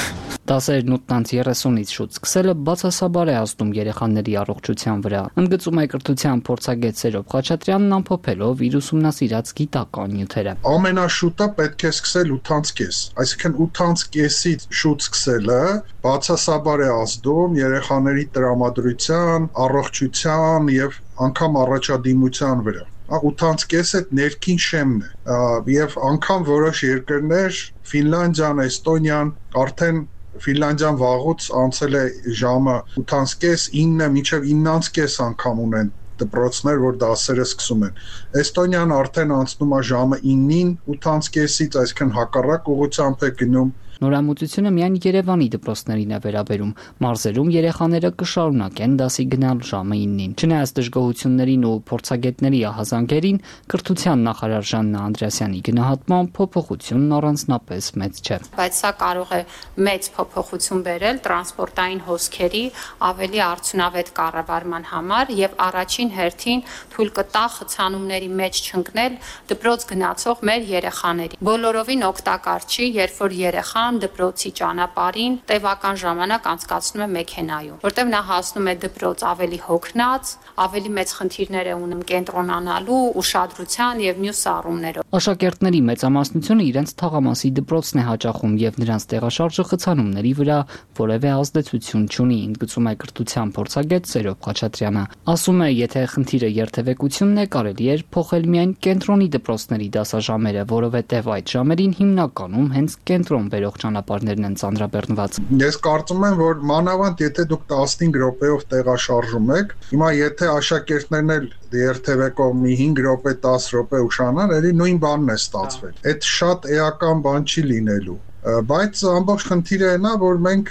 Դասերն ութից երեսունից շուտ սկսելը բացասաբար է ազդում երեխաների առողջության վրա։ Ընդգծում է կրթության փորձագետ Սերոբ Խաչատրյանն ամփոփելով իր ուսումնասիրած գիտական նյութերը։ Ամենաշուտը պետք է սկսել ութից կես, այսինքն ութից կեսից շուտ սկսելը բացասաբար է ազդում երեխաների տրամադրության, առողջության եւ անգամ առաջադիմության վրա։ ութից կեսը ներքին շեմն է եւ անգամ որոշ երկրներ Ֆինլանդիան, Էստոնիան արդեն Ֆինլանդիան վաղուց անցել է ժամը ութից կես, ինը մինչև իննից կես անգամ ունեն դպրոցներ, որ դասերը սկսում են։ Էստոնիան արդեն անցնում է ժամը իննին ութից կեսից, այսինքն հակառակ ուղղությամբ է գնում։ Նորամուծությունը միայն Երևանի դպրոցներին է վերաբերում։ Մարզերում երեխաները կշարունակեն դասի գնալ ժամը իննին։ Չնայած դժգոհություններին ու փորձագետների ահազանգերին, կրթության նախարար Ժաննա Անդրեասյանի գնահատմամբ փոփոխությունն առանձնապես մեծ չէ։ Բայց սա կարող է մեծ փոփոխություն բերել տրանսպորտային հոսքերի ավելի արդյունավետ կառավարման համար եւ առաջին հերթին թույլ կտա խցանումների մեջ չընկնել դպրոց գնացող մեր երեխաների։ Բոլորովին օգտակար չի, երբ որ երեխան դպրոցի ճանապարհին տևական ժամանակ անցկացնում է մեքենայում, որտեղ նա հասնում է դպրոց ավելի հոգնած, ավելի մեծ խնդիրներ է ունում կենտրոնանալու, ուշադրության եւ մյուս առումներով։ Աշակերտների մեծամասնությունը իրենց թաղամասի դպրոցն է հաճախում եւ նրանց տեղաշարժը խցանումների վրա որևէ ազդեցություն չունի, ընդգծում է կրթության փորձագետ Սերոբ Խաչատրյանը։ Ասում է, եթե խնդիրը երթևեկությունն է, կարելի է փոխել միայն կենտրոնի դպրոցների դասաժամերը, որովհետեւ այդ ժամերին հիմնականում հենց կենտրոն բերող ճանապարհներն են ծանրաբեռնված։ Ես կարծում եմ, որ մանավանդ եթե դուք տասնհինգ րոպեով տեղաշարժում եք, հիմա եթե աշակերտներն էլ երթևեկով մի հինգ րոպե, դաս րոպե ուշանան, ելի նույն բանն է ստացվել։ Այդ շատ էական բան չի լինելու։ Բայց ամբողջ խնդիրը նա, որ մենք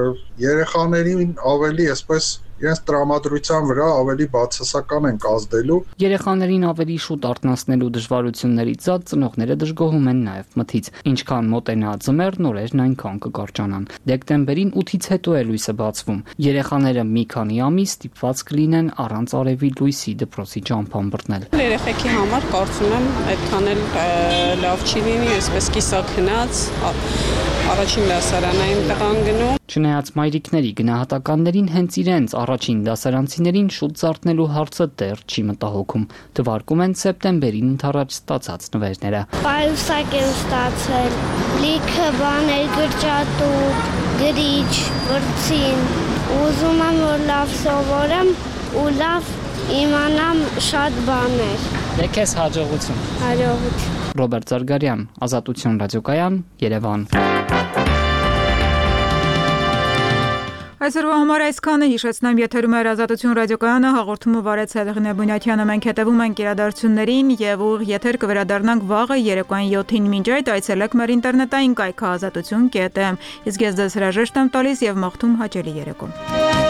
երեխաներին ավելի այսպես իրենց տրամադրության վրա ավելի բացասական են կազդելու։ Երեխաներին ավելի շուտ արթնացնելու դժվարություններից զատ ծնողները դժգոհում են նաև մթից։ Ինչքան մոտենա ձմեռն, օրերն այնքան կկարճանան։ Դեկտեմբերին ութից հետո է լույսը բացվում։ Երեխաները մի քանի ամիս ստիպված կլինեն առանց արևի լույսի դպրոցի ճամփան բռնել։ Երեխեքի համար կարծում եմ այդքան էլ լավ չի լինի, այսպես կիսաքնած առաջին դասարանային տղան գնում։ Չնայած մայրիկների գնահատականներին հենց իրենց առաջին դասարանցիներին շուտ զարթնելու հարցը դեռ չի մտահոգում։ Թվարկում են սեպտեմբերին ընդառաջ ստացած նվերները։ Պայուսակ եմ ստացել, լիքը բաներ, գրճատուկ, գրիչ, վրձին։ Ուզում եմ, որ լավ սովորեմ ու լավ իմանամ շատ բաներ։ Դե քեզ հաջողություն։ Հաջողություն։ Ռոբերտ Զարգարյան, Ազատություն ռադիոկայան, Երևան։ Այսօրվա համար այսքանը, հիշեցնեմ, եթերում է Ազատություն ռադիոկայանը, հաղորդումը վարեց Հեղինե Բունյաթյանը, մենք հետևում ենք իրադարձություններին եւ ուղիղ եթեր կվերադառնանք վաղը երեկոյան յոթին, մինչ այդ այցելեք մեր ինտերնետային կայքը ազատություն կետ էմ։ Իսկ ես ձեզ հրաժեշտ եմ տալիս եւ մաղթում հաճելի երեկո։